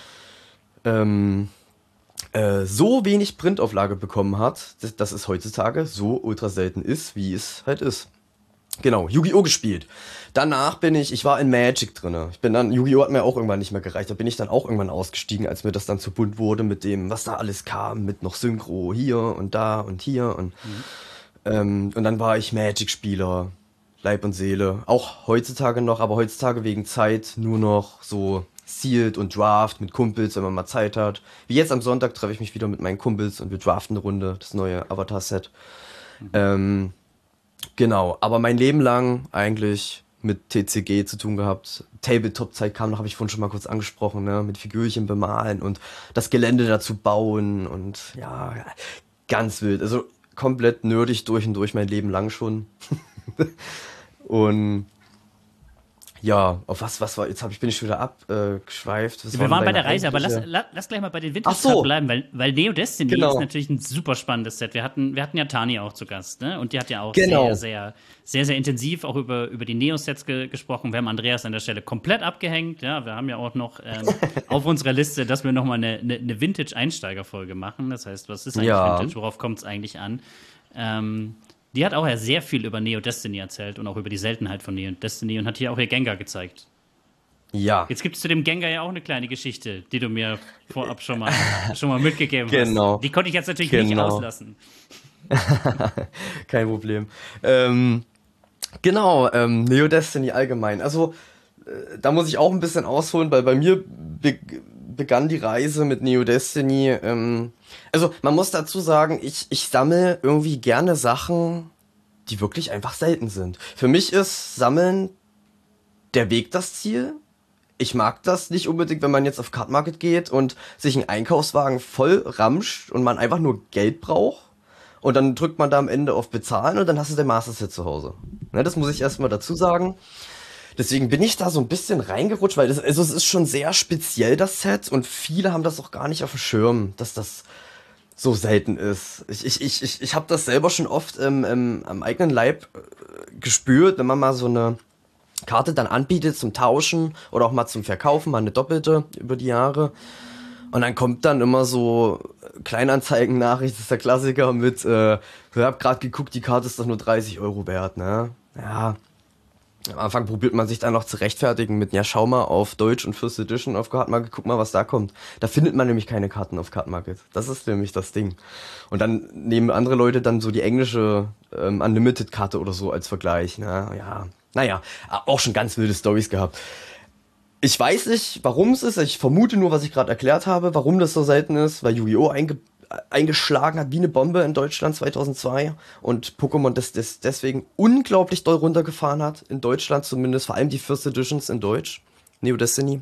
ähm, äh, so wenig Printauflage bekommen hat, dass, dass es heutzutage so ultra selten ist, wie es halt ist. Genau, Yu-Gi-Oh! Gespielt. Danach bin ich, ich war in Magic drinne. Ich bin dann, Yu-Gi-Oh! Hat mir auch irgendwann nicht mehr gereicht. Da bin ich dann auch irgendwann ausgestiegen, als mir das dann zu bunt wurde mit dem, was da alles kam, mit noch Synchro hier und da und hier und, Mhm. ähm, und dann war ich Magic-Spieler, Leib und Seele. Auch heutzutage noch, aber heutzutage wegen Zeit nur noch so Sealed und Draft mit Kumpels, wenn man mal Zeit hat. Wie jetzt am Sonntag treffe ich mich wieder mit meinen Kumpels und wir draften eine Runde, das neue Avatar-Set. Ähm, genau, aber mein Leben lang eigentlich mit T C G zu tun gehabt. Tabletop-Zeit kam, noch habe ich vorhin schon mal kurz angesprochen, ne? Mit Figürchen bemalen und das Gelände dazu bauen und ja, ganz wild. Also komplett nerdig durch und durch mein Leben lang schon. Und Ja, auf was, was war, jetzt hab ich, bin ich schon wieder abgeschweift. Äh, wir waren bei der Reise, aber lass, lass, lass gleich mal bei den Vintage so. bleiben, weil, weil Neo Destiny genau. ist natürlich ein super spannendes Set. Wir hatten, wir hatten ja Tani auch zu Gast, ne? Und die hat ja auch genau. sehr, sehr, sehr, sehr intensiv auch über, über die Neo-Sets ge gesprochen. Wir haben Andreas an der Stelle komplett abgehängt. Ja, wir haben ja auch noch ähm, auf unserer Liste, dass wir nochmal eine, eine, eine Vintage-Einsteiger-Folge machen. Das heißt, was ist eigentlich ja. Vintage? Worauf kommt es eigentlich an? Ähm, die hat auch ja sehr viel über Neo Destiny erzählt und auch über die Seltenheit von Neo Destiny und hat hier auch ihr Gengar gezeigt. Ja. Jetzt gibt es zu dem Gengar ja auch eine kleine Geschichte, die du mir vorab schon mal, schon mal mitgegeben genau. hast. Die konnte ich jetzt natürlich genau. nicht auslassen. Kein Problem. Ähm, genau, ähm, Neo Destiny allgemein. Also, äh, da muss ich auch ein bisschen ausholen, weil bei mir be begann die Reise mit Neo Destiny. Ähm, also, man muss dazu sagen, ich, ich sammle irgendwie gerne Sachen, die wirklich einfach selten sind. Für mich ist Sammeln der Weg das Ziel. Ich mag das nicht unbedingt, wenn man jetzt auf Card Market geht und sich einen Einkaufswagen voll ramscht und man einfach nur Geld braucht. Und dann drückt man da am Ende auf Bezahlen und dann hast du den Master Set zu Hause. Ne, das muss ich erstmal dazu sagen. Deswegen bin ich da so ein bisschen reingerutscht, weil das, also es ist schon sehr speziell, das Set. Und viele haben das auch gar nicht auf dem Schirm, dass das so selten ist. Ich, ich, ich, ich, ich habe das selber schon oft ähm, ähm, am eigenen Leib äh, gespürt, wenn man mal so eine Karte dann anbietet zum Tauschen oder auch mal zum Verkaufen, mal eine doppelte über die Jahre. Und dann kommt dann immer so Kleinanzeigen-Nachricht, das ist der Klassiker mit, äh, ich hab gerade geguckt, die Karte ist doch nur dreißig Euro wert, ne? Ja. Am Anfang probiert man sich dann noch zu rechtfertigen mit, ja, schau mal auf Deutsch und First Edition auf Card Market, guck mal, was da kommt. Da findet man nämlich keine Karten auf Card Market. Das ist nämlich das Ding. Und dann nehmen andere Leute dann so die englische ähm, Unlimited-Karte oder so als Vergleich, ne? Ja. Naja, auch schon ganz wilde Storys gehabt. Ich weiß nicht, warum es ist. Ich vermute nur, was ich gerade erklärt habe, warum das so selten ist, weil Yu-Gi-Oh! Einge eingeschlagen hat wie eine Bombe in Deutschland zweitausendzwei und Pokémon das, das deswegen unglaublich doll runtergefahren hat, in Deutschland zumindest, vor allem die First Editions in Deutsch, Neo Destiny.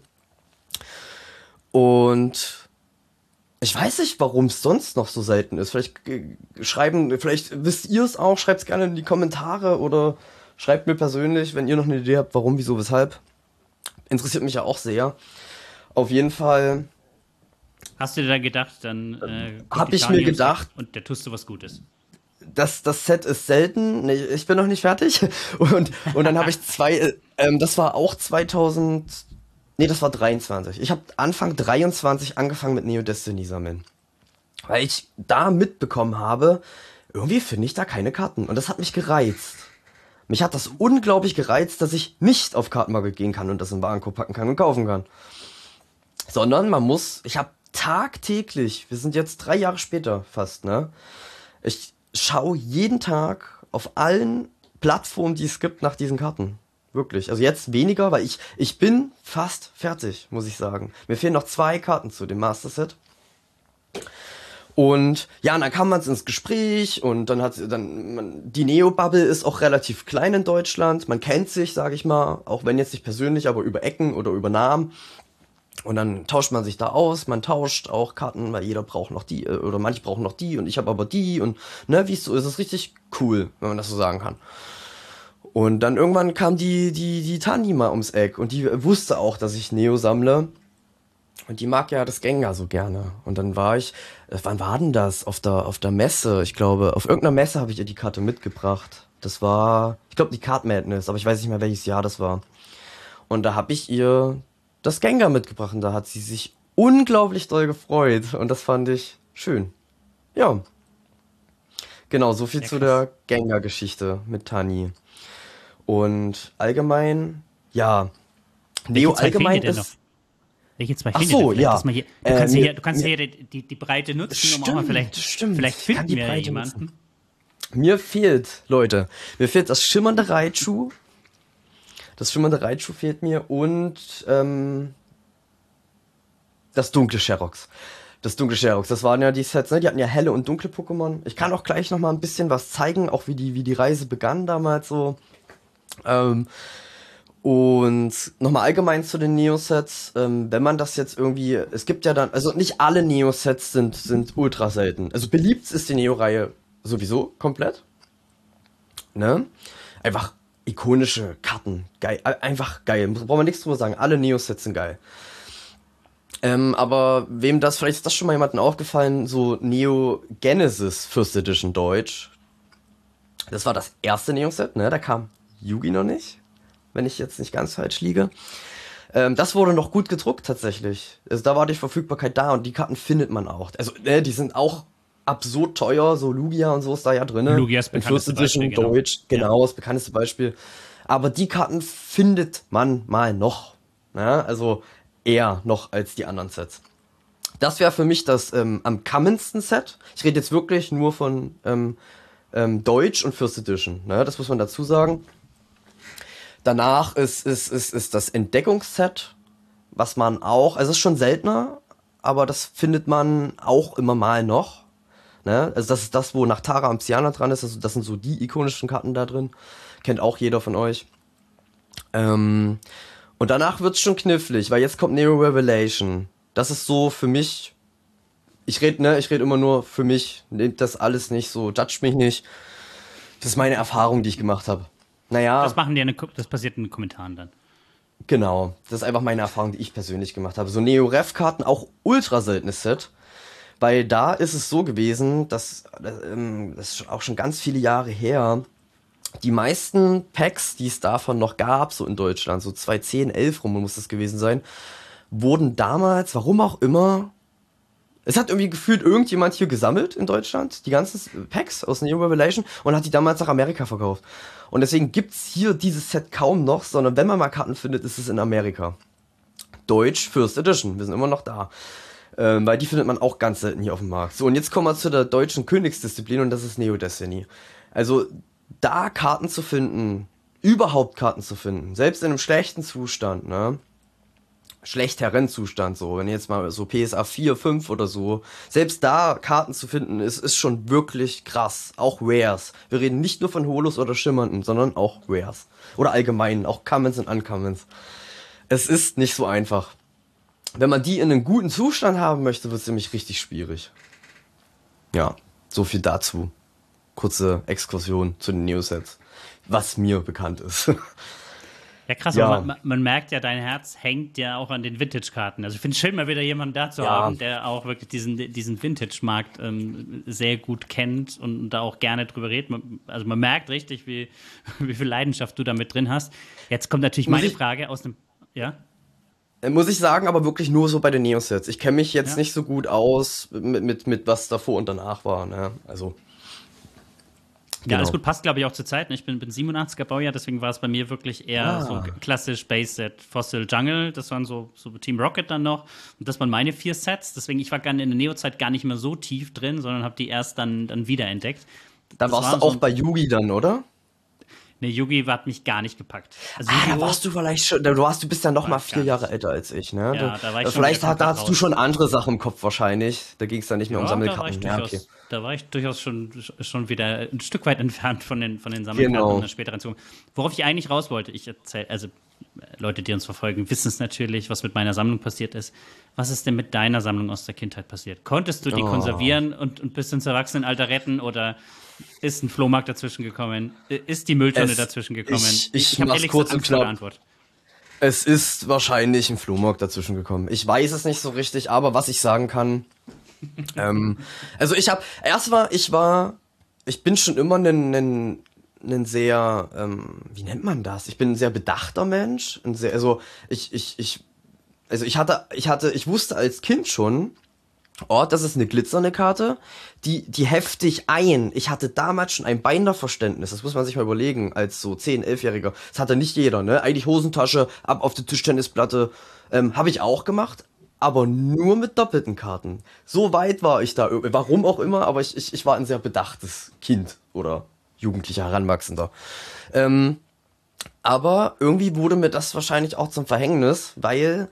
Und ich weiß nicht, warum es sonst noch so selten ist. Vielleicht schreiben, vielleicht wisst ihr es auch, schreibt es gerne in die Kommentare oder schreibt mir persönlich, wenn ihr noch eine Idee habt, warum, wieso, weshalb. Interessiert mich ja auch sehr. Auf jeden Fall. Hast du dir da gedacht, dann äh, hab ich mir gedacht. Und der tust du was Gutes. Das, das Set ist selten. Nee, ich bin noch nicht fertig. Und, und dann habe ich zwei, ähm, das war auch zweitausend, nee, das war dreiundzwanzig. Ich habe Anfang dreiundzwanzig angefangen mit Neo Destiny sammeln. Weil ich da mitbekommen habe, irgendwie finde ich da keine Karten. Und das hat mich gereizt. Mich hat das unglaublich gereizt, dass ich nicht auf Card Market gehen kann und das in Warenkorb packen kann und kaufen kann. Sondern man muss, ich habe tagtäglich, wir sind jetzt drei Jahre später fast, ne? Ich schaue jeden Tag auf allen Plattformen, die es gibt, nach diesen Karten. Wirklich. Also jetzt weniger, weil ich, ich bin fast fertig, muss ich sagen. Mir fehlen noch zwei Karten zu dem Master Set. Und ja, und dann kam man ins Gespräch und dann hat dann man, die Neo-Bubble ist auch relativ klein in Deutschland. Man kennt sich, sage ich mal, auch wenn jetzt nicht persönlich, aber über Ecken oder über Namen. Und dann tauscht man sich da aus, man tauscht auch Karten, weil jeder braucht noch die, oder manche brauchen noch die und ich habe aber die und ne, wie es so ist, ist richtig cool, wenn man das so sagen kann. Und dann irgendwann kam die, die, die Tani mal ums Eck und die wusste auch, dass ich Neo sammle. Und die mag ja das Gengar so gerne. Und dann war ich, wann war denn das? Auf der, auf der Messe, ich glaube, auf irgendeiner Messe habe ich ihr die Karte mitgebracht. Das war, ich glaube, die Card Madness, aber ich weiß nicht mehr, welches Jahr das war. Und da habe ich ihr das Gengar mitgebracht und da hat sie sich unglaublich doll gefreut. Und das fand ich schön. Ja. Genau, so viel ja, zu der Gengar-Geschichte mit Tani. Und allgemein, ja, Neo allgemein ist... Welche zwei Ach fehlen so, dir ja. Hier, du kannst, äh, hier, mir, du kannst mir, hier die, die, die Breite nutzen, stimmt, um auch mal vielleicht, stimmt, vielleicht finden wir Breite jemanden. Nutzen. Mir fehlt, Leute, mir fehlt das schimmernde Raichu. Das schimmernde Raichu fehlt mir und ähm, das dunkle Sherox. Das dunkle Sherox, das waren ja die Sets, ne? Die hatten ja helle und dunkle Pokémon. Ich kann auch gleich noch mal ein bisschen was zeigen, auch wie die, wie die Reise begann damals so. Ähm, Und nochmal allgemein zu den Neo-Sets, ähm, wenn man das jetzt irgendwie, es gibt ja dann, also nicht alle Neo-Sets sind, sind ultra selten. Also beliebt ist die Neo-Reihe sowieso komplett, ne? Einfach ikonische Karten. Geil, einfach geil. Braucht man nichts drüber sagen. Alle Neo-Sets sind geil. Ähm, aber wem das, vielleicht ist das schon mal jemandem aufgefallen, so Neo Genesis First Edition Deutsch. Das war das erste Neo-Set, ne? Da kam Yugi noch nicht, wenn ich jetzt nicht ganz falsch liege. Ähm, das wurde noch gut gedruckt tatsächlich. Also da war die Verfügbarkeit da und die Karten findet man auch. Also, ne, die sind auch absurd teuer, so Lugia und so ist da ja drin. Lugia ist bekannteste First Edition Beispiel, genau. Deutsch, genau, Ja. das bekannteste Beispiel. Aber die Karten findet man mal noch. Ne? Also eher noch als die anderen Sets. Das wäre für mich das ähm, am commonsten Set. Ich rede jetzt wirklich nur von ähm, ähm, Deutsch und First Edition. Ne? Das muss man dazu sagen. Danach ist, ist, ist, ist das Entdeckungsset, was man auch, also es ist schon seltener, aber das findet man auch immer mal noch. Ne? Also das ist das, wo nach Tara und Psyana dran ist. Also das sind so die ikonischen Karten da drin. Kennt auch jeder von euch. Ähm, und danach wird's schon knifflig, weil jetzt kommt Neo Revelation. Das ist so für mich, ich rede ne, ich rede immer nur für mich, nehmt das alles nicht so, judge mich nicht. Das ist meine Erfahrung, die ich gemacht habe. Naja. Das machen die, eine, das passiert in den Kommentaren dann. Genau, das ist einfach meine Erfahrung, die ich persönlich gemacht habe. So Neo-Rev-Karten, auch ultra seltenes Set. Weil da ist es so gewesen, dass, ähm, das ist auch schon ganz viele Jahre her, die meisten Packs, die es davon noch gab, so in Deutschland, so zweitausendzehn, elf rum muss das gewesen sein, wurden damals, warum auch immer, es hat irgendwie gefühlt irgendjemand hier gesammelt in Deutschland, die ganzen Packs aus Neo Revelation, und hat die damals nach Amerika verkauft. Und deswegen gibt's hier dieses Set kaum noch, sondern wenn man mal Karten findet, ist es in Amerika. Deutsch First Edition, wir sind immer noch da. Ähm, weil die findet man auch ganz selten hier auf dem Markt. So, und jetzt kommen wir zu der deutschen Königsdisziplin und das ist Neo Destiny. Also, da Karten zu finden, überhaupt Karten zu finden, selbst in einem schlechten Zustand, ne? Schlechteren Zustand, so, wenn jetzt mal so P S A vier, fünf oder so, selbst da Karten zu finden, ist, ist schon wirklich krass. Auch Rares. Wir reden nicht nur von Holos oder Schimmernden, sondern auch Rares. Oder allgemein, auch Commons und Uncommons. Es ist nicht so einfach. Wenn man die in einem guten Zustand haben möchte, wird es nämlich richtig schwierig. Ja, so viel dazu. Kurze Exkursion zu den Neosets, was mir bekannt ist. Ja, krass, Ja. aber man, man merkt ja, dein Herz hängt ja auch an den Vintage-Karten. Also ich finde es schön, mal wieder jemanden da zu Ja. haben, der auch wirklich diesen, diesen Vintage-Markt ähm, sehr gut kennt und da auch gerne drüber redet. Man, also man merkt richtig, wie, wie viel Leidenschaft du da mit drin hast. Jetzt kommt natürlich Muss meine ich- Frage aus dem, ja? Äh, Muss ich sagen, aber wirklich nur so bei den Neosets. Ich kenne mich jetzt Ja. nicht so gut aus mit, mit, mit was davor und danach war. Ne? Also, Ja, Genau. alles gut, passt glaube ich auch zur Zeit. Ich bin, bin siebenundachtziger Baujahr, deswegen war es bei mir wirklich eher Ah. so klassisch Base-Set, Fossil Jungle, das waren so, so Team Rocket dann noch. Und das waren meine vier Sets, deswegen ich war gar in der Neo-Zeit gar nicht mehr so tief drin, sondern habe die erst dann, dann wiederentdeckt. da Das warst war du auch so- bei Yugi dann, oder? Ne, Yugi hat mich gar nicht gepackt. Also Ah, da Yu-Gi-Oh! warst du vielleicht schon, du warst, du bist ja noch War mal ich vier gar Jahre nicht. älter als ich, ne? Ja, da war ich schon vielleicht wieder hat, da komplett hast du raus. schon andere Sachen im Kopf wahrscheinlich. Da ging es dann nicht mehr um Ja, da war ich Sammelkarten. Ja, durchaus, okay. da war ich durchaus schon, schon wieder ein Stück weit entfernt von den, von den Sammelkarten Genau. in der späteren Zukunft. Worauf ich eigentlich raus wollte, ich erzähle, also äh, Leute, die uns verfolgen, wissen es natürlich, was mit meiner Sammlung passiert ist. Was ist denn mit deiner Sammlung aus der Kindheit passiert? Konntest du die Oh. konservieren und, und bis ins Erwachsenenalter retten oder ist ein Flohmarkt dazwischen gekommen? Ist die Mülltonne Es- dazwischen gekommen? ich- ich hab mach's ehrlich kurz gesagt und Angst vor der knapp. Antwort. Es ist wahrscheinlich ein Flohmarkt dazwischen gekommen. Ich weiß es nicht so richtig, aber was ich sagen kann, ähm, also ich habe, erst war, ich war, ich bin schon immer ein, ein, ein sehr, ähm, wie nennt man das? Ich bin ein sehr bedachter Mensch, ein sehr, also ich, ich, ich, also ich hatte, ich hatte, ich wusste als Kind schon, oh, das ist eine glitzernde Karte, die, die hefte ich ein. Ich hatte damals schon ein Binderverständnis, das muss man sich mal überlegen, als so zehn-, elfjähriger. Das hatte nicht jeder, ne? Eigentlich Hosentasche, ab auf die Tischtennisplatte, ähm, habe ich auch gemacht, aber nur mit doppelten Karten. So weit war ich da, warum auch immer, aber ich, ich, ich war ein sehr bedachtes Kind oder jugendlicher Heranwachsender. Ähm, aber irgendwie wurde mir das wahrscheinlich auch zum Verhängnis, weil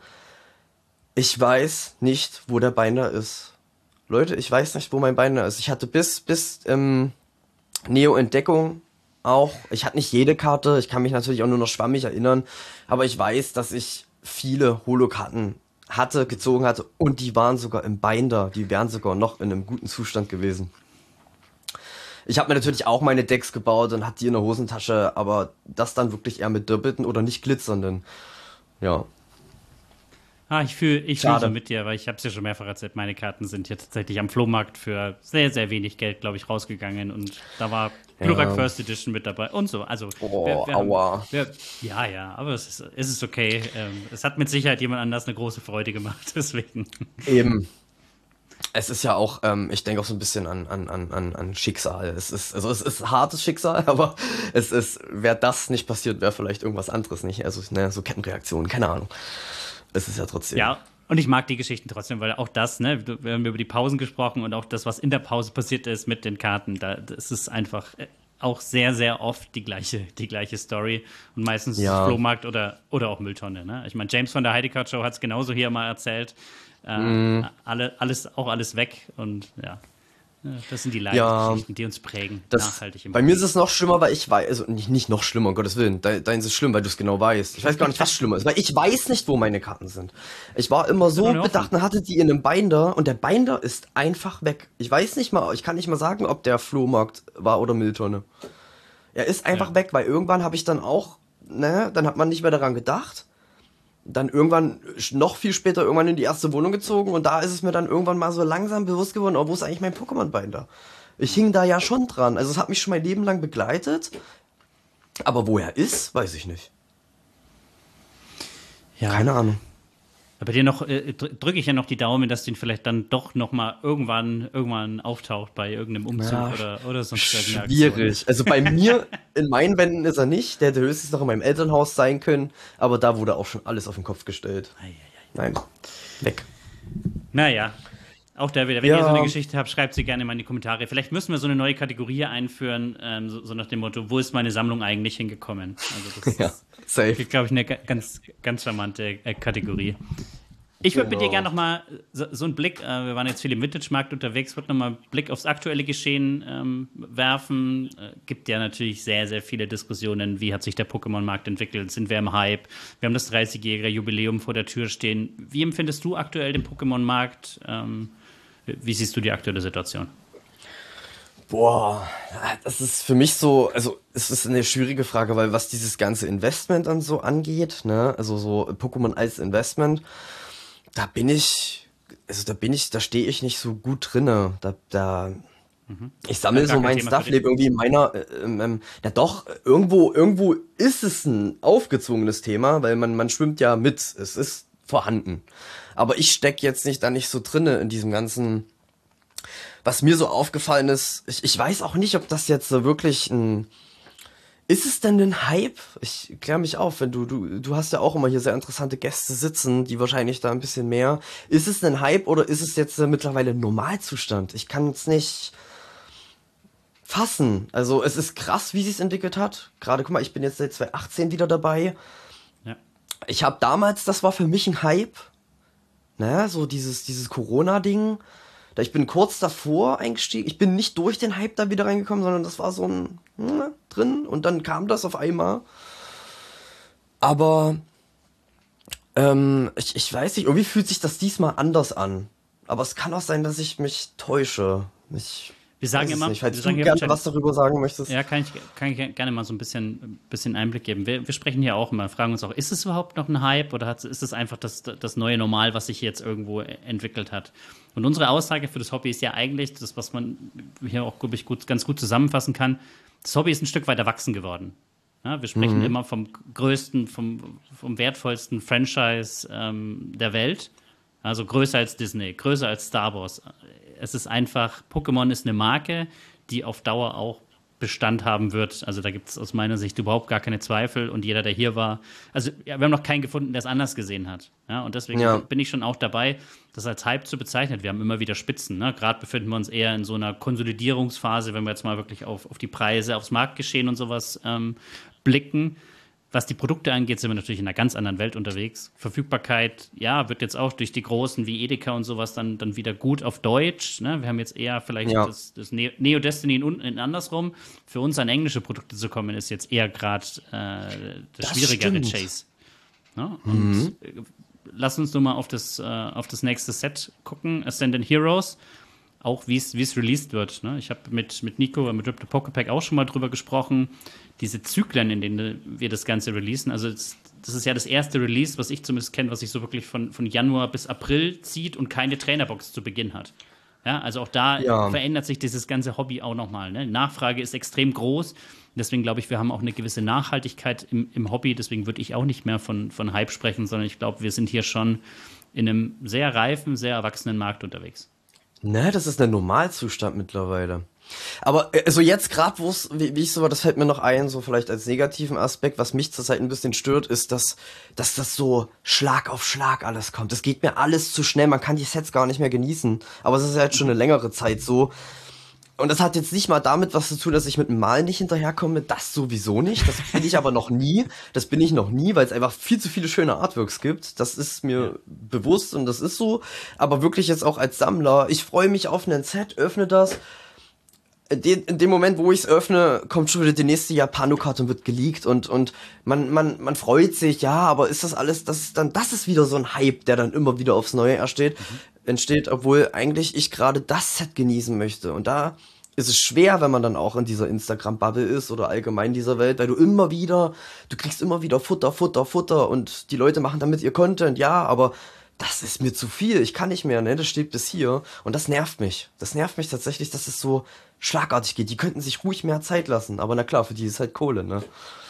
ich weiß nicht, wo der Binder ist. Leute, ich weiß nicht, wo mein Binder ist. Ich hatte bis, bis ähm, Neo-Entdeckung auch, ich hatte nicht jede Karte, ich kann mich natürlich auch nur noch schwammig erinnern, aber ich weiß, dass ich viele Holo-Karten hatte, gezogen hatte und die waren sogar im Binder, die wären sogar noch in einem guten Zustand gewesen. Ich habe mir natürlich auch meine Decks gebaut und hatte die in der Hosentasche, aber das dann wirklich eher mit doppelten oder nicht glitzernden. Ja, Ah, ich fühle ich fühl so schade. mit dir, weil ich habe es ja schon mehrfach erzählt, meine Karten sind hier tatsächlich am Flohmarkt für sehr, sehr wenig Geld, glaube ich, rausgegangen. Und da war Glurak Ja. First Edition mit dabei und so. Also wir, Oh, wir haben, aua. wir, ja, ja, aber es ist, es ist okay. Ähm, es hat mit Sicherheit jemand anders eine große Freude gemacht, deswegen. Eben. Es ist ja auch, ähm, ich denke auch so ein bisschen an, an, an, an an Schicksal. Es ist, also es ist hartes Schicksal, aber es ist, wäre das nicht passiert, wäre vielleicht irgendwas anderes nicht. Also, ne, so Kettenreaktionen, keine Ahnung. Es ist ja trotzdem. Ja, und ich mag die Geschichten trotzdem, weil auch das, ne, du- wir haben über die Pausen gesprochen und auch das, was in der Pause passiert ist mit den Karten, da das ist einfach äh, auch sehr, sehr oft die gleiche, die gleiche Story. Und meistens ist es Ja. Flohmarkt oder, oder auch Mülltonne. Ne? Ich meine, James von der Heidi Card Show hat es genauso hier mal erzählt. Äh, Mm, alle, alles, auch alles weg. Und ja, ja, das sind die ja. Leitgeschichten, die uns prägen, Das, nachhaltig im bei mir Hobby. ist es noch schlimmer, weil ich weiß, also nicht, nicht noch schlimmer, um Gottes Willen. Dein, deins ist schlimm, weil du es genau weißt. Ich weiß gar nicht, was schlimmer ist, weil ich weiß nicht, wo meine Karten sind. Ich war immer Das ist doch so nur eine Hoffnung. bedacht und hatte die in einem Binder und der Binder ist einfach weg. Ich weiß nicht mal, ich kann nicht mal sagen, ob der Flohmarkt war oder Mülltonne. Er ist einfach Ja. weg, weil irgendwann habe ich dann auch, ne, dann hat man nicht mehr daran gedacht. Dann irgendwann, noch viel später, irgendwann in die erste Wohnung gezogen und da ist es mir dann irgendwann mal so langsam bewusst geworden, oh, wo ist eigentlich mein Pokémon-Binder? Ich hing da ja schon dran. Also es hat mich schon mein Leben lang begleitet. Aber wo er ist, weiß ich nicht. Ja. Keine Ahnung. Bei dir noch äh, drücke ich ja noch die Daumen, dass den vielleicht dann doch noch mal irgendwann irgendwann auftaucht bei irgendeinem Umzug Ja, oder oder sonst irgendeiner Aktion. schwierig. Also bei mir, in meinen Wänden ist er nicht. Der hätte höchstens noch in meinem Elternhaus sein können. Aber da wurde auch schon alles auf den Kopf gestellt. Ei, ei, ei. Nein, weg. Naja, auch da wieder. Wenn Ja. ihr so eine Geschichte habt, schreibt sie gerne mal in die Kommentare. Vielleicht müssen wir so eine neue Kategorie einführen, ähm, so, so nach dem Motto, wo ist meine Sammlung eigentlich hingekommen? Also das Ja, safe. ist, glaube ich, eine ga- ganz, ganz charmante äh, Kategorie. Ich würde mit dir Genau. gerne noch mal so, so einen Blick, äh, wir waren jetzt viel im Vintage-Markt unterwegs, würde noch mal einen Blick aufs aktuelle Geschehen ähm, werfen. Äh, gibt ja natürlich sehr, sehr viele Diskussionen, wie hat sich der Pokémon-Markt entwickelt, sind wir im Hype, wir haben das dreißigjährige Jubiläum vor der Tür stehen. Wie empfindest du aktuell den Pokémon-Markt? Ähm, wie siehst du die aktuelle Situation? Boah, das ist für mich so, also es ist eine schwierige Frage, weil was dieses ganze Investment dann so angeht, ne, also so Pokémon als Investment, da bin ich, also da bin ich, da stehe ich nicht so gut drinne. Da, da, ich sammle Gar so kein mein Thema Stuff, für dich. lebe irgendwie in meiner, äh, ähm, ähm, ja doch, irgendwo, irgendwo ist es ein aufgezwungenes Thema, weil man, man schwimmt ja mit, es ist vorhanden. Aber ich steck jetzt nicht da nicht so drinne in diesem ganzen, was mir so aufgefallen ist, ich, ich weiß auch nicht, ob das jetzt so wirklich ein, ist es denn ein Hype? Ich klär mich auf, wenn du, du, du hast ja auch immer hier sehr interessante Gäste sitzen, die wahrscheinlich da ein bisschen mehr. Ist es ein Hype oder ist es jetzt äh, mittlerweile ein Normalzustand? Ich kann es nicht fassen. Also es ist krass, wie sie es entwickelt hat. Gerade, guck mal, ich bin jetzt seit zwanzig achtzehn wieder dabei. Ja. Ich habe damals, das war für mich ein Hype, ne, so dieses, dieses Corona-Ding. Da ich bin kurz davor eingestiegen. Ich bin nicht durch den Hype da wieder reingekommen, sondern das war so ein ne, drin und dann kam das auf einmal. Aber ähm, ich, ich weiß nicht, irgendwie fühlt sich das diesmal anders an. Aber es kann auch sein, dass ich mich täusche. Ich Wir sagen weiß es immer, nicht. wir Falls du sagen hier gerne wahrscheinlich- was darüber sagen möchtest. Ja, kann ich, kann ich gerne mal so ein bisschen, bisschen Einblick geben. Wir, wir sprechen hier auch immer, fragen uns auch, ist es überhaupt noch ein Hype oder hat, ist es einfach das, das neue Normal, was sich jetzt irgendwo entwickelt hat? Und unsere Aussage für das Hobby ist ja eigentlich, das, was man hier auch, glaube ich, gut, ganz gut zusammenfassen kann, das Hobby ist ein Stück weit erwachsen geworden. Ja, wir sprechen Mhm. immer vom größten, vom, vom wertvollsten Franchise ähm, der Welt. Also größer als Disney, größer als Star Wars. Es ist einfach, Pokémon ist eine Marke, die auf Dauer auch Bestand haben wird. Also da gibt es aus meiner Sicht überhaupt gar keine Zweifel. Und jeder, der hier war, also ja, wir haben noch keinen gefunden, der es anders gesehen hat. Ja, und deswegen Ja. bin ich schon auch dabei, das als Hype zu bezeichnen. Wir haben immer wieder Spitzen. Ne? Gerade befinden wir uns eher in so einer Konsolidierungsphase, wenn wir jetzt mal wirklich auf, auf die Preise, aufs Marktgeschehen und sowas ähm, blicken. Was die Produkte angeht, sind wir natürlich in einer ganz anderen Welt unterwegs. Verfügbarkeit, ja, wird jetzt auch durch die Großen wie Edeka und sowas dann, dann wieder gut auf Deutsch. Ne? Wir haben jetzt eher vielleicht Ja. das, das Ne- Neo Destiny in, in andersrum. Für uns an englische Produkte zu kommen, ist jetzt eher gerade äh, das, Das schwierigere stimmt. Chase. Ne? Und äh, lass uns nur mal auf das, äh, auf das nächste Set gucken. Ascendant Heroes. auch wie es wie es released wird. Ne? Ich habe mit, mit Nico, mit Rip the Poker Pack auch schon mal drüber gesprochen, diese Zyklen, in denen wir das Ganze releasen. Also das, das ist ja das erste Release, was ich zumindest kenne, was sich so wirklich von, von Januar bis April zieht und keine Trainerbox zu Beginn hat. Ja, also auch da ja. verändert sich dieses ganze Hobby auch nochmal. Ne? Nachfrage ist extrem groß. Deswegen glaube ich, wir haben auch eine gewisse Nachhaltigkeit im, im Hobby. Deswegen würde ich auch nicht mehr von, von Hype sprechen, sondern ich glaube, wir sind hier schon in einem sehr reifen, sehr erwachsenen Markt unterwegs. Ne, das ist der Normalzustand mittlerweile. Aber also jetzt gerade, wo es, wie, wie ich so war, das fällt mir noch ein, so vielleicht als negativen Aspekt, was mich zurzeit ein bisschen stört, ist, dass, dass das so Schlag auf Schlag alles kommt. Das geht mir alles zu schnell, man kann die Sets gar nicht mehr genießen. Aber es ist ja jetzt schon eine längere Zeit so. Und das hat jetzt nicht mal damit was zu tun, dass ich mit dem Malen nicht hinterherkomme, das sowieso nicht. Das bin ich aber noch nie. Das bin ich noch nie, weil es einfach viel zu viele schöne Artworks gibt. Das ist mir ja. bewusst und das ist so. Aber wirklich jetzt auch als Sammler, ich freue mich auf ein Set, öffne das. In dem Moment, wo ich es öffne, kommt schon wieder die nächste Japano-Karte und wird geleakt und, und man, man, man freut sich, ja, aber ist das alles, das ist dann, das ist wieder so ein Hype, der dann immer wieder aufs Neue entsteht, mhm. entsteht, obwohl eigentlich ich gerade das Set genießen möchte. Und da ist es schwer, wenn man dann auch in dieser Instagram-Bubble ist oder allgemein dieser Welt, weil du immer wieder, du kriegst immer wieder Futter, Futter, Futter und die Leute machen damit ihr Content, ja, aber das ist mir zu viel, ich kann nicht mehr, ne, das steht bis hier und das nervt mich. Das nervt mich tatsächlich, dass es so schlagartig geht. Die könnten sich ruhig mehr Zeit lassen, aber na klar, für die ist halt Kohle, ne?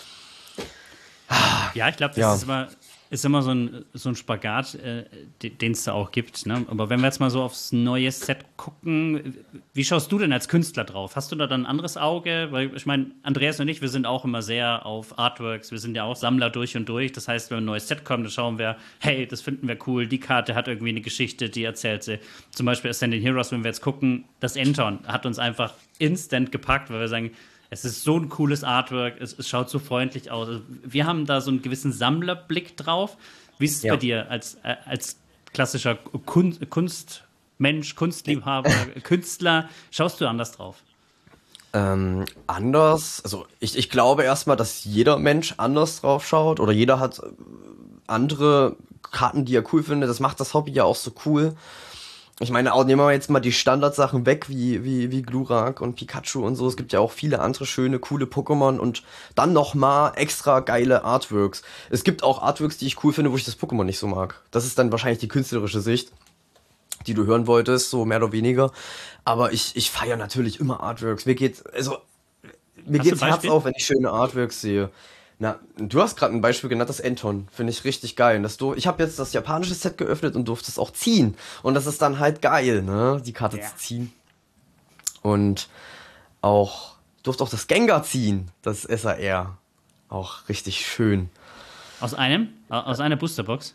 Ja, ich glaube, das ja. ist immer, ist immer so ein, so ein Spagat, äh, den es da auch gibt, ne? Aber wenn wir jetzt mal so aufs neue Set gucken, wie schaust du denn als Künstler drauf? Hast du da dann ein anderes Auge? Weil ich meine, Andreas und ich, wir sind auch immer sehr auf Artworks, wir sind ja auch Sammler durch und durch. Das heißt, wenn ein neues Set kommt, dann schauen wir, hey, das finden wir cool, die Karte hat irgendwie eine Geschichte, die erzählt sie. Zum Beispiel Ascending Heroes, wenn wir jetzt gucken, das Enton hat uns einfach instant gepackt, weil wir sagen, es ist so ein cooles Artwork, es, es schaut so freundlich aus. Also wir haben da so einen gewissen Sammlerblick drauf. Wie ist es ja. bei dir als, äh, als klassischer Kun- Kunstmensch, Kunstliebhaber, Künstler? Schaust du anders drauf? Ähm, anders, also ich, ich glaube erstmal, dass jeder Mensch anders drauf schaut oder jeder hat andere Karten, die er cool findet. Das macht das Hobby ja auch so cool. Ich meine, auch nehmen wir jetzt mal die Standardsachen weg, wie, wie, wie Glurak und Pikachu und so. Es gibt ja auch viele andere schöne, coole Pokémon und dann nochmal extra geile Artworks. Es gibt auch Artworks, die ich cool finde, wo ich das Pokémon nicht so mag. Das ist dann wahrscheinlich die künstlerische Sicht, die du hören wolltest, so mehr oder weniger. Aber ich, ich feiere natürlich immer Artworks. Mir geht's, also, mir Hast geht's Herz auf, wenn ich schöne Artworks sehe. Na, du hast gerade ein Beispiel genannt, das Enton. Finde ich richtig geil. Das du, ich habe jetzt das japanische Set geöffnet und durfte es auch ziehen. Und das ist dann halt geil, ne? Die Karte ja. zu ziehen. Und auch, durfte auch das Gengar ziehen, das S A R. Auch richtig schön. Aus einem? Aus einer Boosterbox?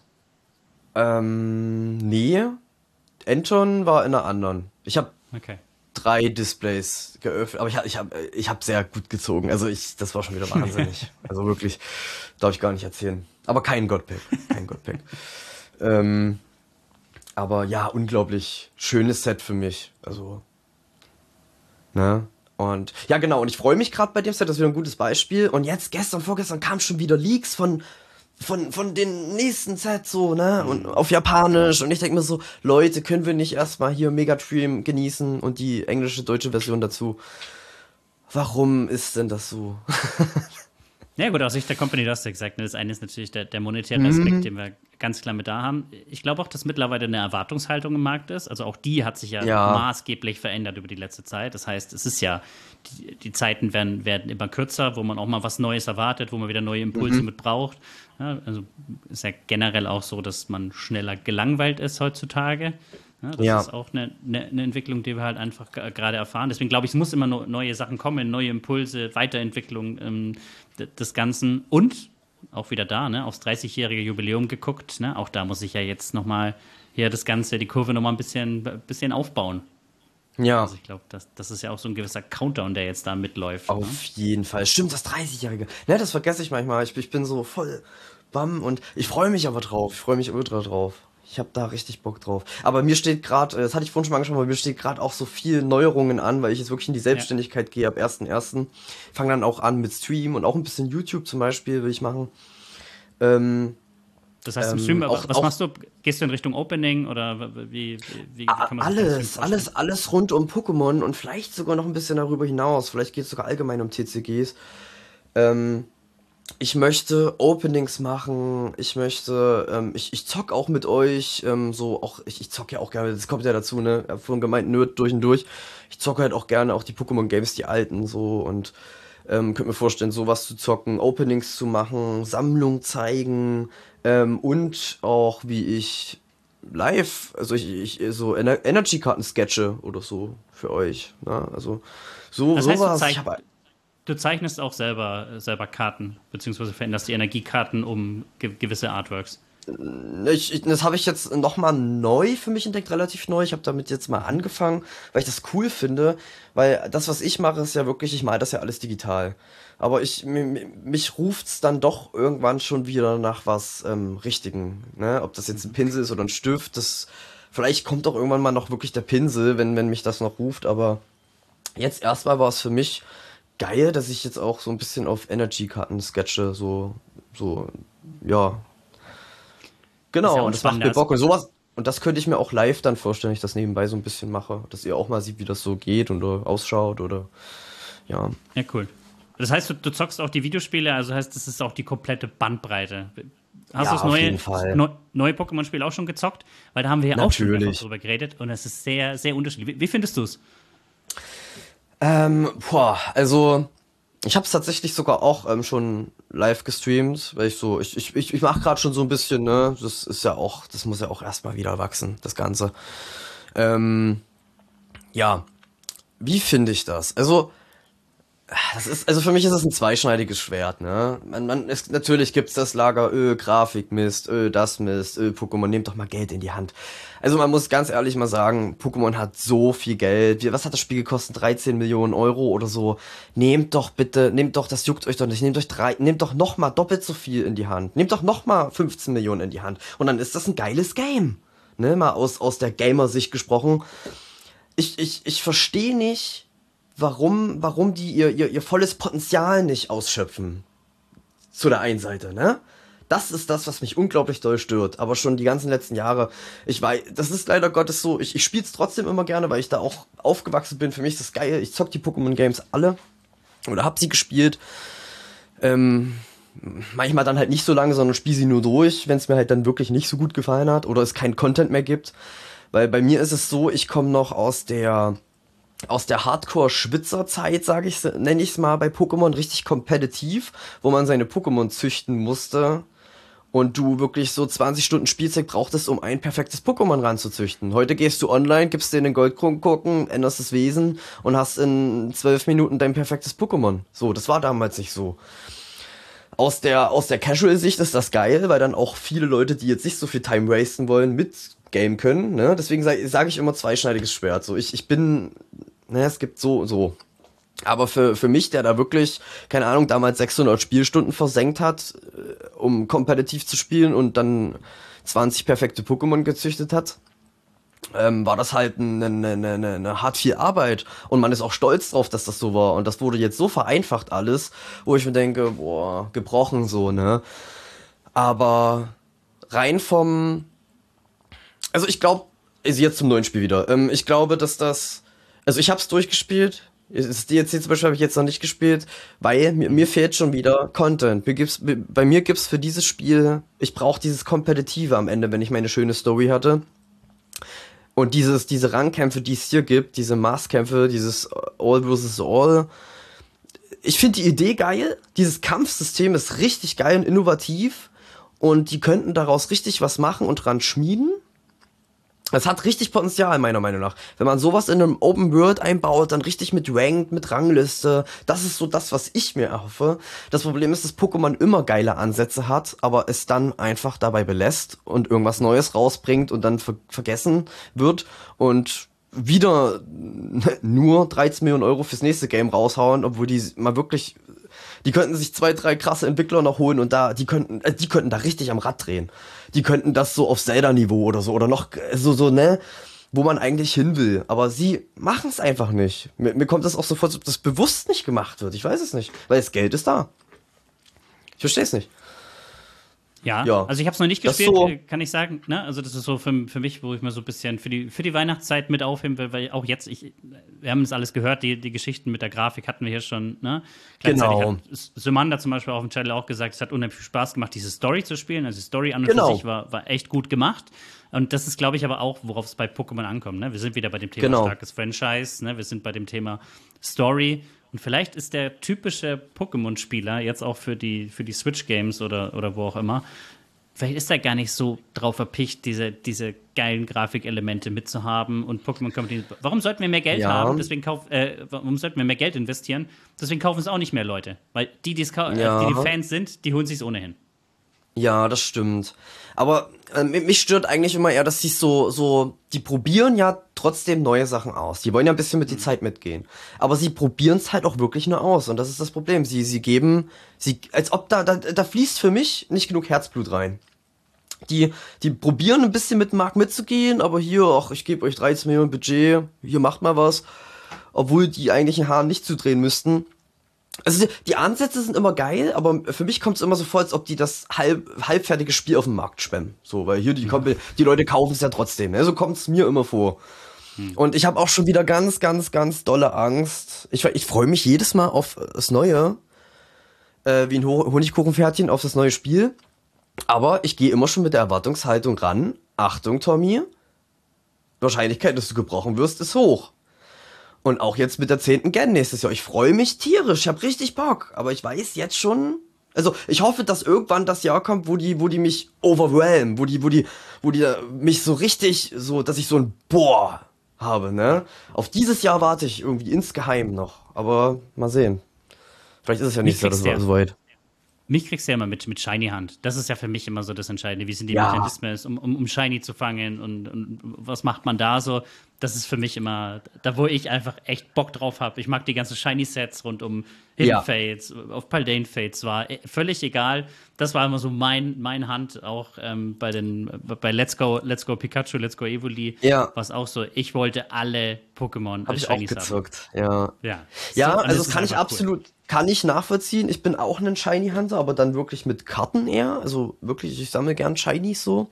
Ähm, nee. Enton war in einer anderen. Ich habe okay. drei Displays geöffnet, aber ich habe ich hab, ich hab sehr gut gezogen. Also ich, das war schon wieder wahnsinnig. Also wirklich, darf ich gar nicht erzählen. Aber kein Godpack, kein Godpack. ähm, aber ja, unglaublich schönes Set für mich. Also, ne? Und ja, genau. Und ich freue mich gerade bei dem Set. Das ist wieder ein gutes Beispiel. Und jetzt gestern, vorgestern kamen schon wieder Leaks von von von den nächsten Sets so, ne? Und auf Japanisch. Und ich denke mir so, Leute, können wir nicht erstmal hier Megatream genießen und die englische, deutsche Version dazu? Warum ist denn das so? Ja gut, aus Sicht der Company, du hast ja gesagt, ne, das eine ist natürlich der, der monetäre Aspekt, mhm. den wir ganz klar mit da haben. Ich glaube auch, dass mittlerweile eine Erwartungshaltung im Markt ist. Also auch die hat sich ja, ja. maßgeblich verändert über die letzte Zeit. Das heißt, es ist ja, die, die Zeiten werden, werden immer kürzer, wo man auch mal was Neues erwartet, wo man wieder neue Impulse mhm. mit braucht. Ja, also ist ja generell auch so, dass man schneller gelangweilt ist heutzutage. Ja, das ja. ist auch eine, eine, eine Entwicklung, die wir halt einfach g- gerade erfahren. Deswegen glaube ich, es muss immer no- neue Sachen kommen, neue Impulse, Weiterentwicklung ähm, d- des Ganzen. Und auch wieder da, ne, aufs dreißigjährige Jubiläum geguckt. Ne, auch da muss ich ja jetzt nochmal hier das Ganze, die Kurve nochmal ein bisschen, bisschen aufbauen. Ja. Also ich glaube, das, das ist ja auch so ein gewisser Countdown, der jetzt da mitläuft. Auf ne? jeden Fall. Stimmt, das dreißigjährige. Ne, das vergesse ich manchmal. Ich, ich bin so voll bam und ich freue mich aber drauf. Ich freue mich ultra drauf. Ich habe da richtig Bock drauf. Aber mir steht gerade, das hatte ich vorhin schon mal angesprochen, aber mir steht gerade auch so viel Neuerungen an, weil ich jetzt wirklich in die Selbstständigkeit ja. gehe ab ersten ersten Fange dann auch an mit Stream und auch ein bisschen YouTube zum Beispiel will ich machen. Ähm, Das heißt, im Ähm, Stream, auch, was auch machst du? Gehst du in Richtung Opening oder wie, wie, wie, wie kann man sich das alles, vorstellen? alles, alles rund um Pokémon und vielleicht sogar noch ein bisschen darüber hinaus. Vielleicht geht es sogar allgemein um T C Gs. Ähm, Ich möchte Openings machen, ich möchte, ähm, ich, ich zock auch mit euch, ähm, so auch, ich, ich zock ja auch gerne, das kommt ja dazu, ne, ich hab vorhin gemeint, Nerd durch und durch. Ich zocke halt auch gerne auch die Pokémon Games, die alten, so, und ähm, könnte mir vorstellen, sowas zu zocken, Openings zu machen, Sammlung zeigen, ähm, und auch wie ich live, also ich, ich so Ener Energy-Karten sketche oder so für euch, ne, also so, Das heißt, du, sowas, ich zeig, habe. du zeichnest auch selber, äh, selber Karten, beziehungsweise veränderst die Energiekarten um ge gewisse Artworks. Ich, ich, das habe ich jetzt nochmal neu für mich entdeckt, relativ neu. Ich habe damit jetzt mal angefangen, weil ich das cool finde, weil das, was ich mache, ist ja wirklich, ich male das ja alles digital. Aber ich, mi- mich ruft's dann doch irgendwann schon wieder nach was ähm, Richtigen, ne? Ob das jetzt ein Pinsel ist oder ein Stift, das vielleicht kommt doch irgendwann mal noch wirklich der Pinsel, wenn, wenn mich das noch ruft, aber jetzt erstmal war es für mich geil, dass ich jetzt auch so ein bisschen auf Energy-Karten sketche, so, so, ja, Das ist ja genau, auch und ein das macht spannender mir Bock. Und Aspekt. sowas, und das könnte ich mir auch live dann vorstellen, wenn ich das nebenbei so ein bisschen mache. Dass ihr auch mal sieht, wie das so geht und oder ausschaut oder ja. Ja, cool. Das heißt, du, du zockst auch die Videospiele, also heißt, das ist auch die komplette Bandbreite. Hast du Ja, das auf jeden neue, Fall. neu, neue Pokémon-Spiel auch schon gezockt? Weil da haben wir ja auch schon mehrfach Natürlich. drüber geredet und es ist sehr, sehr unterschiedlich. Wie, wie findest du es? Ähm, boah, also ich habe es tatsächlich sogar auch ähm, schon live gestreamt, weil ich so, ich, ich, ich, ich mache gerade schon so ein bisschen, ne? Das ist ja auch, das muss ja auch erstmal wieder wachsen, das Ganze. Ähm, ja, wie finde ich das? Also, das ist, also für mich ist es ein zweischneidiges Schwert, ne? Man, man, es, natürlich gibt's das Lager, öh, Grafik Mist, öh, das Mist, öh, Pokémon, nehmt doch mal Geld in die Hand. Also man muss ganz ehrlich mal sagen, Pokémon hat so viel Geld. Wie- Was hat das Spiel gekostet? dreizehn Millionen Euro oder so. Nehmt doch bitte, nehmt doch, das juckt euch doch nicht, nehmt euch drei, nehmt doch noch mal doppelt so viel in die Hand. Nehmt doch noch mal fünfzehn Millionen in die Hand. Und dann ist das ein geiles Game. Ne, mal aus, aus der Gamer-Sicht gesprochen. Ich, ich, ich verstehe nicht, warum, warum die ihr, ihr, ihr volles Potenzial nicht ausschöpfen. Zu der einen Seite, ne? Das ist das, was mich unglaublich doll stört. Aber schon die ganzen letzten Jahre, ich weiß, das ist leider Gottes so, ich, ich spiele es trotzdem immer gerne, weil ich da auch aufgewachsen bin. Für mich ist das geil. Ich zock die Pokémon Games alle. Oder hab sie gespielt. Ähm, manchmal dann halt nicht so lange, sondern spiele sie nur durch, wenn es mir halt dann wirklich nicht so gut gefallen hat oder es keinen Content mehr gibt. Weil bei mir ist es so, ich komme noch aus der aus der Hardcore-Schwitzer-Zeit, sage ich, nenne ich es mal, bei Pokémon richtig kompetitiv, wo man seine Pokémon züchten musste und du wirklich so zwanzig Stunden Spielzeit brauchtest, um ein perfektes Pokémon ranzuzüchten. Heute gehst du online, gibst dir den Goldkronkorken, änderst das Wesen und hast in zwölf Minuten dein perfektes Pokémon. So, das war damals nicht so. Aus der, aus der Casual-Sicht ist das geil, weil dann auch viele Leute, die jetzt nicht so viel Time wasten wollen, mit Game können, ne? Deswegen sage sag ich immer zweischneidiges Schwert. So, ich, ich bin, ne, es gibt so, so. Aber für, für mich, der da wirklich, keine Ahnung, damals sechshundert Spielstunden versenkt hat, äh, um kompetitiv zu spielen und dann zwanzig perfekte Pokémon gezüchtet hat, ähm, war das halt eine, eine, eine, eine hart viel Arbeit. Und man ist auch stolz drauf, dass das so war. Und das wurde jetzt so vereinfacht alles, wo ich mir denke, boah, gebrochen so, ne? Aber rein vom, also ich glaube, also jetzt zum neuen Spiel wieder. Ähm, ich glaube, dass das, also ich hab's durchgespielt. Das D L C zum Beispiel habe ich jetzt noch nicht gespielt, weil mir, mir fehlt schon wieder Content. Mir gibt's, bei mir gibt's für dieses Spiel, ich brauche dieses Kompetitive am Ende, wenn ich meine schöne Story hatte. Und dieses, diese Rangkämpfe, die es hier gibt, diese Maßkämpfe, dieses All versus All. Ich finde die Idee geil. Dieses Kampfsystem ist richtig geil und innovativ. Und die könnten daraus richtig was machen und dran schmieden. Es hat richtig Potenzial, meiner Meinung nach. Wenn man sowas in einem Open World einbaut, dann richtig mit Ranked, mit Rangliste. Das ist so das, was ich mir erhoffe. Das Problem ist, dass Pokémon immer geile Ansätze hat, aber es dann einfach dabei belässt und irgendwas Neues rausbringt und dann ver vergessen wird und wieder nur dreizehn Millionen Euro fürs nächste Game raushauen, obwohl die mal wirklich, die könnten sich zwei, drei krasse Entwickler noch holen und da, die könnten, äh, die könnten da richtig am Rad drehen. Die könnten das so auf Zelda-Niveau oder so, oder noch so, so, ne, wo man eigentlich hin will. Aber sie machen es einfach nicht. Mir, mir kommt das auch so vor, als ob das bewusst nicht gemacht wird. Ich weiß es nicht, weil das Geld ist da. Ich verstehe es nicht. Ja, Ja. also ich habe es noch nicht Das gespielt, so- äh, kann ich sagen. Ne? Also das ist so für, für mich, wo ich mir so ein bisschen für die, für die Weihnachtszeit mit aufheben will, weil auch jetzt, ich, wir haben das alles gehört, die, die Geschichten mit der Grafik hatten wir hier schon. Ne? Gleichzeitig Genau. hat Symander zum Beispiel auf dem Channel auch gesagt, es hat unheimlich viel Spaß gemacht, diese Story zu spielen. Also die Story an und Genau. für sich war, war echt gut gemacht. Und das ist, glaube ich, aber auch, worauf es bei Pokémon ankommt. Ne? Wir sind wieder bei dem Thema Genau. starkes Franchise, ne? Wir sind bei dem Thema Story. Und vielleicht ist der typische Pokémon-Spieler jetzt auch für die, für die Switch-Games oder, oder wo auch immer, vielleicht ist er gar nicht so drauf erpicht, diese, diese geilen Grafikelemente mitzuhaben und Pokémon Company. Warum sollten wir mehr Geld Ja. haben? Deswegen kauf, äh, warum sollten wir mehr Geld investieren? Deswegen kaufen es auch nicht mehr Leute. Weil die, die's kau- Ja. äh, die, die Fans sind, die holen sich ohnehin. Ja, das stimmt. Aber äh, mich stört eigentlich immer eher, dass sie so, so, die probieren ja trotzdem neue Sachen aus. Die wollen ja ein bisschen mit die Zeit mitgehen. Aber sie probieren es halt auch wirklich nur aus. Und das ist das Problem. Sie, sie geben, sie, als ob da, da, da fließt für mich nicht genug Herzblut rein. Die, die probieren ein bisschen mit dem Markt mitzugehen, aber hier, ach, ich gebe euch dreizehn Millionen Budget, hier macht mal was. Obwohl die eigentlich einen Hahn nicht zudrehen müssten. Also die, die Ansätze sind immer geil, aber für mich kommt es immer so vor, als ob die das halb, halbfertige Spiel auf den Markt schwemmen. So, weil hier die, mhm. die Leute kaufen es ja trotzdem. Ne? So kommt es mir immer vor. Mhm. Und ich habe auch schon wieder ganz, ganz, ganz dolle Angst. Ich, ich freue mich jedes Mal auf das Neue, äh, wie ein Honigkuchenpferdchen auf das neue Spiel. Aber ich gehe immer schon mit der Erwartungshaltung ran. Achtung, Tommy, Wahrscheinlichkeit, dass du gebrochen wirst, ist hoch. Und auch jetzt mit der zehnten Gen nächstes Jahr. Ich freue mich tierisch, ich habe richtig Bock. Aber ich weiß jetzt schon, also ich hoffe, dass irgendwann das Jahr kommt, wo die, wo die mich overwhelmen, wo die, wo die, wo die mich so richtig, so, dass ich so ein Boah habe, ne? Auf dieses Jahr warte ich irgendwie insgeheim noch. Aber mal sehen. Vielleicht ist es ja nicht so, so weit. Mich kriegst du ja immer mit, mit Shiny Hand. Das ist ja für mich immer so das Entscheidende. Wie sind die Ja. Mechanismen, um, um, um Shiny zu fangen und, und was macht man da so? Das ist für mich immer, da wo ich einfach echt Bock drauf habe. Ich mag die ganzen Shiny-Sets rund um Hidden Ja. Fates, auf Paldean Fates, war eh völlig egal. Das war immer so mein, mein Hand, auch ähm, bei den bei Let's Go, Let's Go Pikachu, Let's Go Evoli, Ja. was auch so, ich wollte alle Pokémon Hab als ich auch Shinies haben. gezockt, ja. Ja, Ja, So- und also das das ist kann ich einfach cool. absolut, kann ich nachvollziehen. Ich bin auch ein Shiny Hunter, aber dann wirklich mit Karten eher. Also wirklich, ich sammle gern Shinies so.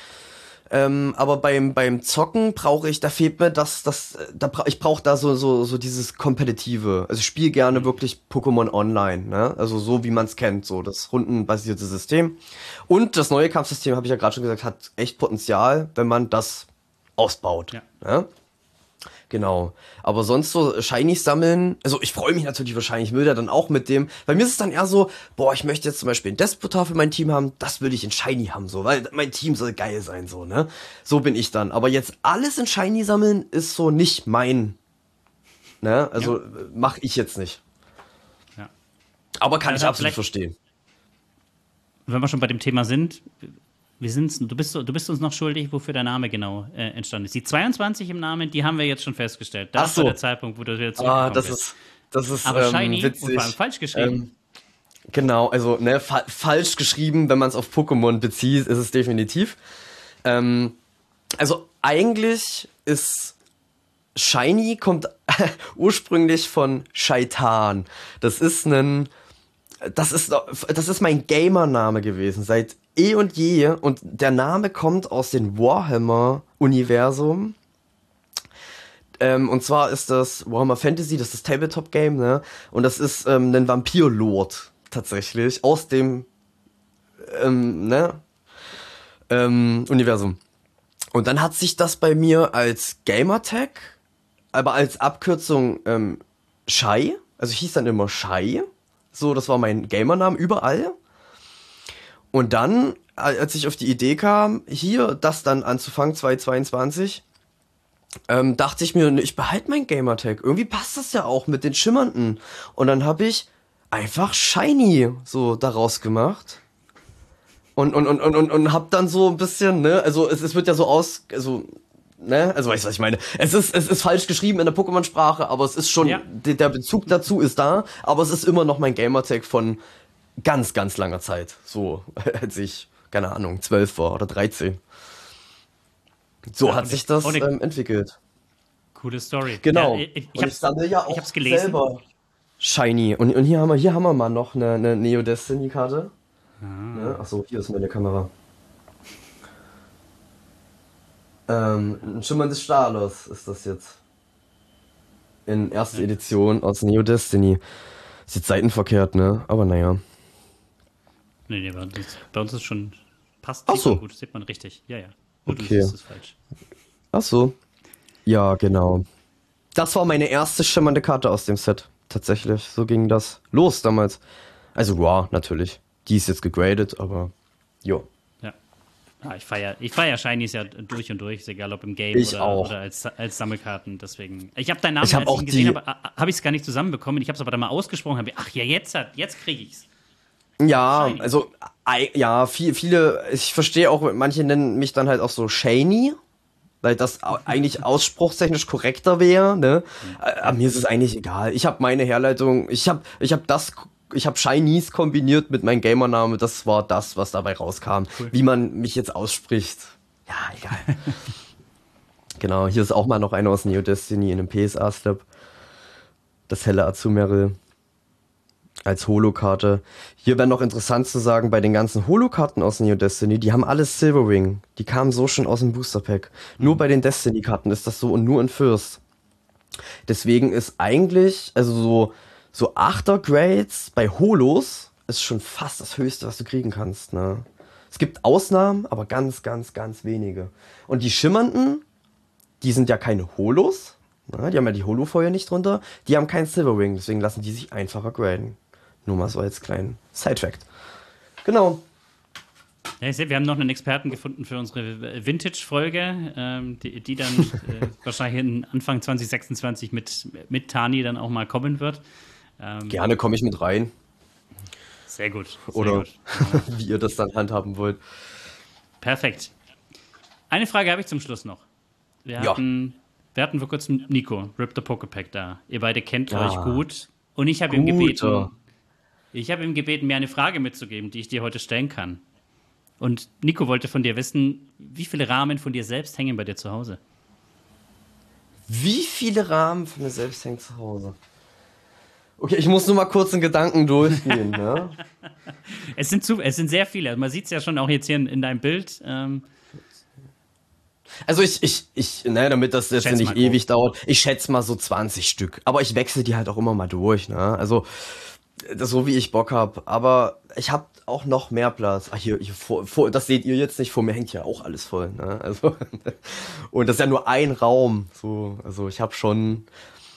Ähm, aber beim, beim Zocken brauche ich, da fehlt mir das, das, da bra ich brauche da so, so, so dieses Kompetitive. Also ich spiele gerne wirklich Pokémon Online, ne? Also so wie man es kennt, so das rundenbasierte System. Und das neue Kampfsystem, habe ich ja gerade schon gesagt, hat echt Potenzial, wenn man das ausbaut. Ja. Ne? Genau. Aber sonst so Shinies sammeln, also ich freue mich natürlich wahrscheinlich, ich will ja dann auch mit dem, bei mir ist es dann eher so, boah, ich möchte jetzt zum Beispiel einen Despotar für mein Team haben, das will ich in Shiny haben, so, weil mein Team soll geil sein, so, ne? So bin ich dann. Aber jetzt alles in Shiny sammeln ist so nicht mein, ne? Also Ja. mache ich jetzt nicht. Ja. Aber kann Ja, ich dann absolut vielleicht- verstehen. Wenn wir schon bei dem Thema sind, wir sind's, du, bist, so- du bist uns noch schuldig, wofür der Name genau äh, entstanden ist. Die zweiundzwanzig im Namen, die haben wir jetzt schon festgestellt. Das Ach so. war der Zeitpunkt, wo du wieder Ah, zurückgekommen das bist. ist, das ist Aber ähm, Shiny witzig. und vor allem falsch geschrieben. Ähm, Genau, also ne, fa falsch geschrieben, wenn man es auf Pokémon bezieht, ist es definitiv. Ähm, also eigentlich ist Shiny kommt ursprünglich von Shaitan. Das ist ein, das ist, das ist mein Gamer-Name gewesen seit eh und je. Und der Name kommt aus dem Warhammer-Universum. Ähm, und zwar ist das Warhammer Fantasy, das ist das Tabletop-Game, ne? Und das ist ähm, ein Vampir-Lord tatsächlich aus dem ähm, ne? ähm, Universum. Und dann hat sich das bei mir als Gamertag, aber als Abkürzung ähm, Shai, also ich hieß dann immer Shai, so, das war mein Gamername überall. Und dann, als ich auf die Idee kam, hier das dann anzufangen, zweitausendzweiundzwanzig, ähm, dachte ich mir, ich behalte mein Gamertag. Irgendwie passt das ja auch mit den Schimmernden. Und dann habe ich einfach Shiny so daraus gemacht. Und, und, und, und, und, und hab dann so ein bisschen, ne, also es, es wird ja so aus, also, ne, also weißt du, was ich meine? Es ist, es ist falsch geschrieben in der Pokémon-Sprache, aber es ist schon, Ja. der, der Bezug dazu ist da, aber es ist immer noch mein Gamertag von ganz, ganz langer Zeit. So, als ich, keine Ahnung, zwölf war oder dreizehn. So Ja, hat und sich ich- das und ich- ähm, entwickelt. Coole Story. Genau. Ja, ich, ich, und ich hab's, sammle ja auch ich hab's gelesen. selber Shiny. Und, und hier haben wir, hier haben wir mal noch eine, eine Neo-Destiny-Karte. Ne? Achso, hier ist meine Kamera. Ähm, ein schimmerndes Stalos ist das jetzt. In erster Ja. Edition aus Neo Destiny. Ist jetzt seitenverkehrt, ne? Aber naja. Nee, nee, bei uns, ist, bei uns ist schon, passt, Ach sieht man so, gut, sieht man richtig. Ja, ja. Nur du okay. siehst es falsch. Ach so. Ja, genau. Das war meine erste schimmernde Karte aus dem Set. Tatsächlich. So ging das los damals. Also, wow, natürlich. Die ist jetzt gegradet, aber jo. Ja. Ah, ich feiere ich feier Shinies ja durch und durch, ist egal ob im Game Ich oder, auch. oder als, als Sammelkarten. Deswegen. Ich habe deinen Namen, Ich habe als ich auch ihn gesehen die. habe, habe ich es gar nicht zusammenbekommen. Ich habe es aber dann mal ausgesprochen, habe ach ja, jetzt hat, jetzt kriege ich's. Ja, Shiny. also, ei- ja, viel, viele, ich verstehe auch, manche nennen mich dann halt auch so Shiny, weil das au- eigentlich ausspruchstechnisch korrekter wäre, ne? Äh, Aber Ja, mir ist es eigentlich egal. Ich habe meine Herleitung, ich habe ich habe das, ich habe Shinies kombiniert mit meinem Gamername, das war das, was dabei rauskam. cool. Wie man mich jetzt ausspricht, ja, egal. Genau, hier ist auch mal noch einer aus Neo Destiny in einem P S A-Step, das helle Azumarill. Als Holokarte. Hier wäre noch interessant zu sagen, bei den ganzen Holokarten aus Neo Destiny, die haben alles Silverwing. Die kamen so schon aus dem Booster Pack. Nur bei den Destiny-Karten ist das so und nur in Fürst. Deswegen ist eigentlich, also so, so Achter-Grades bei Holos ist schon fast das Höchste, was du kriegen kannst, ne? Es gibt Ausnahmen, aber ganz, ganz, ganz wenige. Und die schimmernden, die sind ja keine Holos, ne? Die haben ja die Holo-Folie nicht drunter. Die haben keinen Silverwing, deswegen lassen die sich einfacher graden. Nur mal so als kleinen Side-Fact. Genau. Ja, ich sehe, wir haben noch einen Experten gefunden für unsere Vintage-Folge, ähm, die, die dann äh, wahrscheinlich in Anfang zwanzig sechsundzwanzig mit, mit Tani dann auch mal kommen wird. Ähm, Gerne komme ich mit rein. sehr gut, sehr Oder gut. Äh, wie ihr das dann handhaben wollt. perfekt. Eine Frage habe ich zum Schluss noch. Wir Ja. hatten, wir hatten vor kurzem Nico, Rip the Pokepack da. Ihr beide kennt Ja. euch gut. Und ich habe ihm Guter. gebeten, ich habe ihm gebeten, mir eine Frage mitzugeben, die ich dir heute stellen kann. Und Nico wollte von dir wissen, wie viele Rahmen von dir selbst hängen bei dir zu Hause? Wie viele Rahmen von mir selbst hängen zu Hause? Okay, ich muss nur mal kurz in Gedanken durchgehen, ne? Es sind, zu, es sind sehr viele. Also man sieht es ja schon auch jetzt hier in, in deinem Bild. Ähm, Also ich, ich, ich, ne, damit das jetzt Schätz nicht mal grob. ewig dauert, ich schätze mal so zwanzig Stück. Aber ich wechsle die halt auch immer mal durch, ne? Also, das so wie ich Bock hab. Aber ich hab auch noch mehr Platz. Ach, hier, hier vor, vor, das seht ihr jetzt nicht, vor mir hängt ja auch alles voll, ne? Also, und das ist ja nur ein Raum. So, also ich hab schon,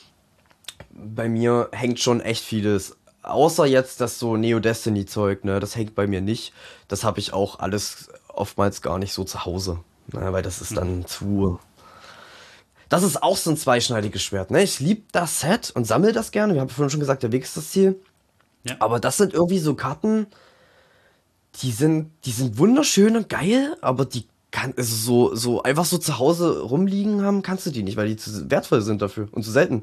bei mir hängt schon echt vieles. Außer jetzt das so Neo-Destiny-Zeug, ne? Das hängt bei mir nicht. Das habe ich auch alles oftmals gar nicht so zu Hause. Ne? Weil das ist dann zu. Das ist auch so ein zweischneidiges Schwert, ne? Ich liebe das Set und sammle das gerne. Wir haben vorhin schon gesagt, der Weg ist das Ziel. ja. Aber das sind irgendwie so Karten, die sind, die sind wunderschön und geil, aber die kann, also so, so einfach so zu Hause rumliegen haben, kannst du die nicht, weil die zu wertvoll sind dafür und zu selten.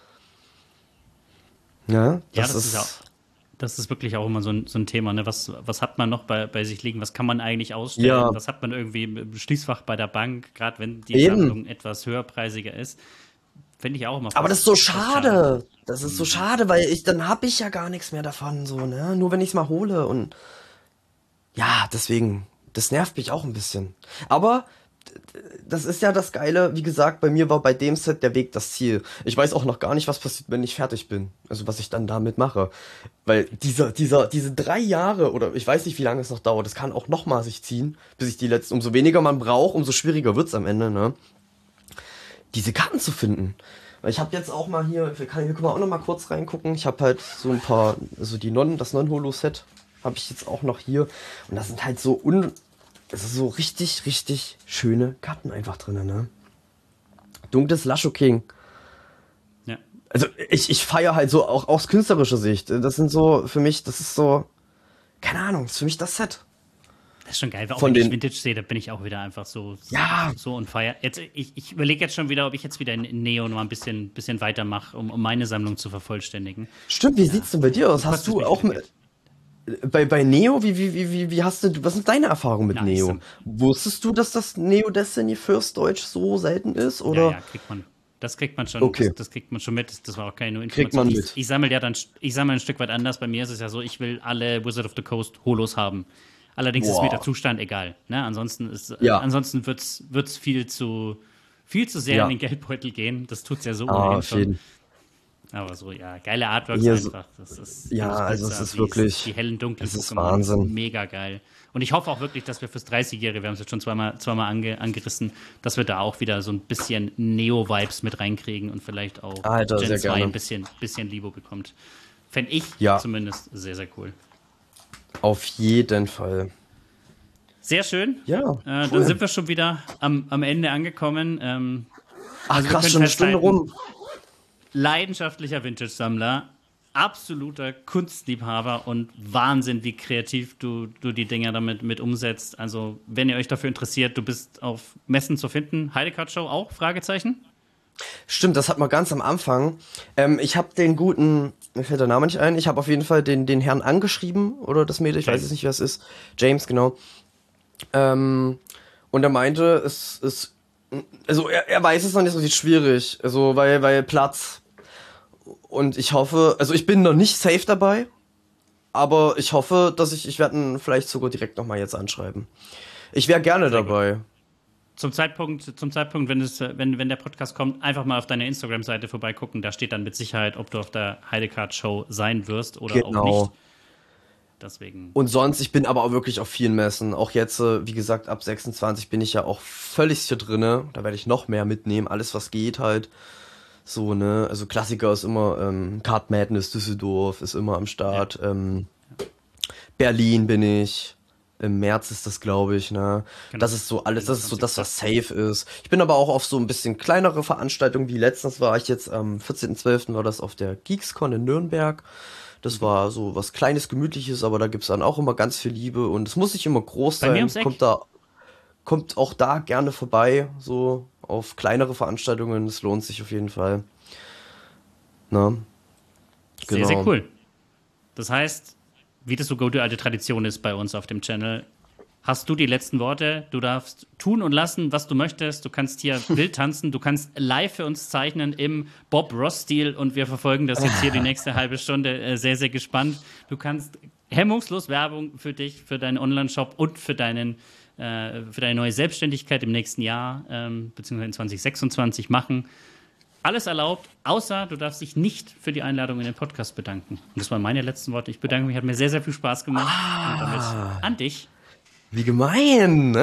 Ja, Ja, das, das ist auch, das ist wirklich auch immer so ein, so ein Thema. Ne? Was, was hat man noch bei, bei sich liegen? Was kann man eigentlich ausstellen? Ja. Was hat man irgendwie im Schließfach bei der Bank? Gerade wenn die Eben. Sammlung etwas höherpreisiger ist. Finde ich auch immer Aber fast- das ist so fast schade. Das ist so schade, weil ich dann hab ich ja gar nichts mehr davon, so, ne? Nur wenn ich's mal hole und ja, deswegen, das nervt mich auch ein bisschen. Aber d- d- das ist ja das Geile, wie gesagt, bei mir war bei dem Set der Weg das Ziel. Ich weiß auch noch gar nicht, was passiert, wenn ich fertig bin. Also was ich dann damit mache. Weil dieser, dieser, diese drei Jahre, oder ich weiß nicht, wie lange es noch dauert, das kann auch noch mal sich ziehen, bis ich die letzten, umso weniger man braucht, umso schwieriger wird's am Ende, ne? Diese Karten zu finden. Weil ich habe jetzt auch mal hier, wir können, hier können wir auch noch mal kurz reingucken. Ich habe halt so ein paar, also die Non, das Non-Holo-Set habe ich jetzt auch noch hier. Und das sind halt so un, das ist so richtig, richtig schöne Karten einfach drin, ne? Dunkles Lasho King. Ja. Also ich, ich feiere halt so auch aus künstlerischer Sicht. Das sind so, für mich, das ist so, keine Ahnung, das ist für mich das Set. Das ist schon geil. Auch Von wenn ich den- Vintage sehe, da bin ich auch wieder einfach so, Ja. so on fire. Jetzt, ich ich überlege jetzt schon wieder, ob ich jetzt wieder in in Neo noch ein bisschen, bisschen weitermache, um, um meine Sammlung zu vervollständigen. Stimmt, wie sieht's denn bei dir aus? Hast Kostet du mich auch wieder mit, bei, bei Neo, wie, wie, wie, wie, wie hast du, was sind deine Erfahrungen mit Nice. Neo? Wusstest du, dass das Neo Destiny First Deutsch so selten ist? Ja, Oder? ja, kriegt man, Das kriegt man schon, Okay. das, das kriegt man schon mit. Das, das war auch keine nur Kriegt man Information. mit. Ich, ich sammle ja dann, ich sammle ein Stück weit anders. Bei mir ist es ja so, ich will alle Wizard of the Coast Holos haben. Allerdings ist Boah. mir der Zustand egal. Ne? Ansonsten ist, Ja. äh, ansonsten wird's, wird's viel zu, viel zu sehr Ja. in den Geldbeutel gehen. Das tut's ja so Ah, ohnehin auf schon. jeden. Aber so, ja, geile Artworks Hier so- einfach. Das ist, Ja, das also Glitzer, es ist die- wirklich- Die hellen, dunklen es ist Pokémon. Wahnsinn. Mega geil. Und ich hoffe auch wirklich, dass wir fürs dreißigjährige, wir haben es jetzt schon zweimal, zweimal ange, angerissen, dass wir da auch wieder so ein bisschen Neo-Vibes mit reinkriegen und vielleicht auch Alter, Gen sehr zwei gerne. ein bisschen, bisschen Liebe bekommt. Fände ich Ja. zumindest sehr, sehr cool. Auf jeden Fall. Sehr schön. Ja, Äh, cool. Dann sind wir schon wieder am, am Ende angekommen. Ähm, Ach also wir krass, können schon eine Stunde festhalten, rum. leidenschaftlicher Vintage-Sammler, absoluter Kunstliebhaber und Wahnsinn, wie kreativ du, du die Dinger damit mit umsetzt. Also, wenn ihr euch dafür interessiert, du bist auf Messen zu finden. Heidecard Show auch? Fragezeichen? Stimmt, das hat man ganz am Anfang. Ähm, ich habe den guten, mir fällt der Name nicht ein, ich habe auf jeden Fall den, den Herrn angeschrieben, oder das Mädel, ich James. weiß jetzt nicht, wer es ist. James, genau. Ähm, und er meinte, es ist, also er, er weiß es noch nicht, so richtig schwierig, also weil, weil Platz. Und ich hoffe, also ich bin noch nicht safe dabei, aber ich hoffe, dass ich, ich werde ihn vielleicht sogar direkt nochmal jetzt anschreiben. Ich wäre gerne Sehr gut. dabei. Zum Zeitpunkt, zum Zeitpunkt, wenn, es, wenn, wenn der Podcast kommt, einfach mal auf deiner Instagram-Seite vorbeigucken. Da steht dann mit Sicherheit, ob du auf der Heidecard Show sein wirst oder auch Genau. nicht. Deswegen. Und sonst, ich bin aber auch wirklich auf vielen Messen. Auch jetzt, äh, wie gesagt, ab sechsundzwanzig bin ich ja auch völlig hier drinne. Da werde ich noch mehr mitnehmen. Alles, was geht halt. So, ne? Also Klassiker ist immer, ähm, Card Madness Düsseldorf ist immer am Start. Ähm, Berlin bin ich. Im März ist das, glaube ich, ne? Genau. Das ist so alles, das ist so das, was safe ist. Ich bin aber auch auf so ein bisschen kleinere Veranstaltungen, wie letztens war ich jetzt am vierzehnten zwölften war das auf der Geekscon in Nürnberg. Das war so was Kleines, Gemütliches, aber da gibt's dann auch immer ganz viel Liebe und es muss nicht immer groß Bei mir sein. ums Eck. Kommt da, kommt auch da gerne vorbei, so auf kleinere Veranstaltungen. Es lohnt sich auf jeden Fall. Na? Sehr, sehr cool. Das heißt, wie das so gute alte Tradition ist bei uns auf dem Channel, hast du die letzten Worte. Du darfst tun und lassen, was du möchtest. Du kannst hier wild tanzen. Du kannst live für uns zeichnen im Bob Ross-Stil und wir verfolgen das jetzt hier die nächste halbe Stunde äh, sehr, sehr gespannt. Du kannst hemmungslos Werbung für dich, für deinen Online-Shop und für deinen äh, für deine neue Selbstständigkeit im nächsten Jahr, ähm, beziehungsweise in zwanzig sechsundzwanzig machen. Alles erlaubt, außer du darfst dich nicht für die Einladung in den Podcast bedanken. Und das waren meine letzten Worte. Ich bedanke mich, hat mir sehr, sehr viel Spaß gemacht. Ah. Und damit an dich. Wie gemein!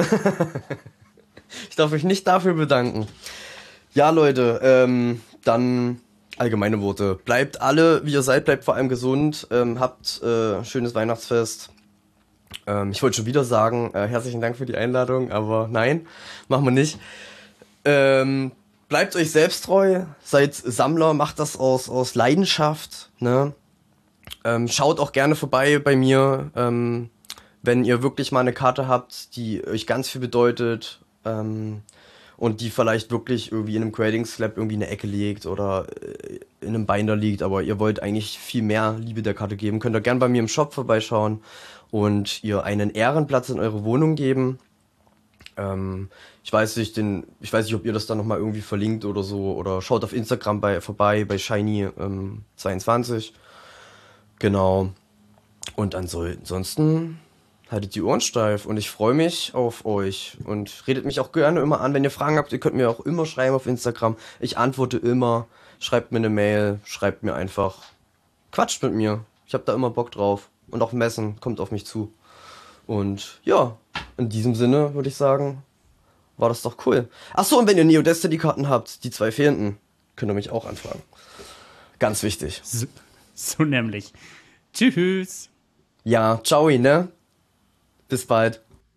Ich darf mich nicht dafür bedanken. Ja, Leute, ähm, dann allgemeine Worte. Bleibt alle, wie ihr seid, bleibt vor allem gesund. Ähm, habt äh, schönes Weihnachtsfest. Ähm, ich wollte schon wieder sagen, äh, herzlichen Dank für die Einladung, aber nein, machen wir nicht. Ähm, bleibt euch selbst treu, seid Sammler, macht das aus, aus Leidenschaft. Ne? Ähm, schaut auch gerne vorbei bei mir, ähm, wenn ihr wirklich mal eine Karte habt, die euch ganz viel bedeutet ähm, und die vielleicht wirklich irgendwie in einem Grading Slab irgendwie in der Ecke liegt oder äh, in einem Binder liegt, aber ihr wollt eigentlich viel mehr Liebe der Karte geben, könnt ihr gerne bei mir im Shop vorbeischauen und ihr einen Ehrenplatz in eure Wohnung geben. Ähm, ich weiß nicht, den, ich weiß nicht, ob ihr das dann nochmal irgendwie verlinkt oder so, oder schaut auf Instagram bei, vorbei bei Shiny ähm, zweiundzwanzig. Genau. Und ansonsten haltet die Ohren steif und ich freue mich auf euch und redet mich auch gerne immer an, wenn ihr Fragen habt, ihr könnt mir auch immer schreiben auf Instagram. Ich antworte immer, schreibt mir eine Mail, schreibt mir einfach, quatscht mit mir. Ich habe da immer Bock drauf und auch Messen, kommt auf mich zu. Und ja, in diesem Sinne würde ich sagen, war das doch cool. Achso, und wenn ihr Neo Destiny Karten habt, die zwei fehlenden, könnt ihr mich auch anfragen. Ganz wichtig. So, so nämlich. Tschüss. Ja, ciao, ne? Bis bald.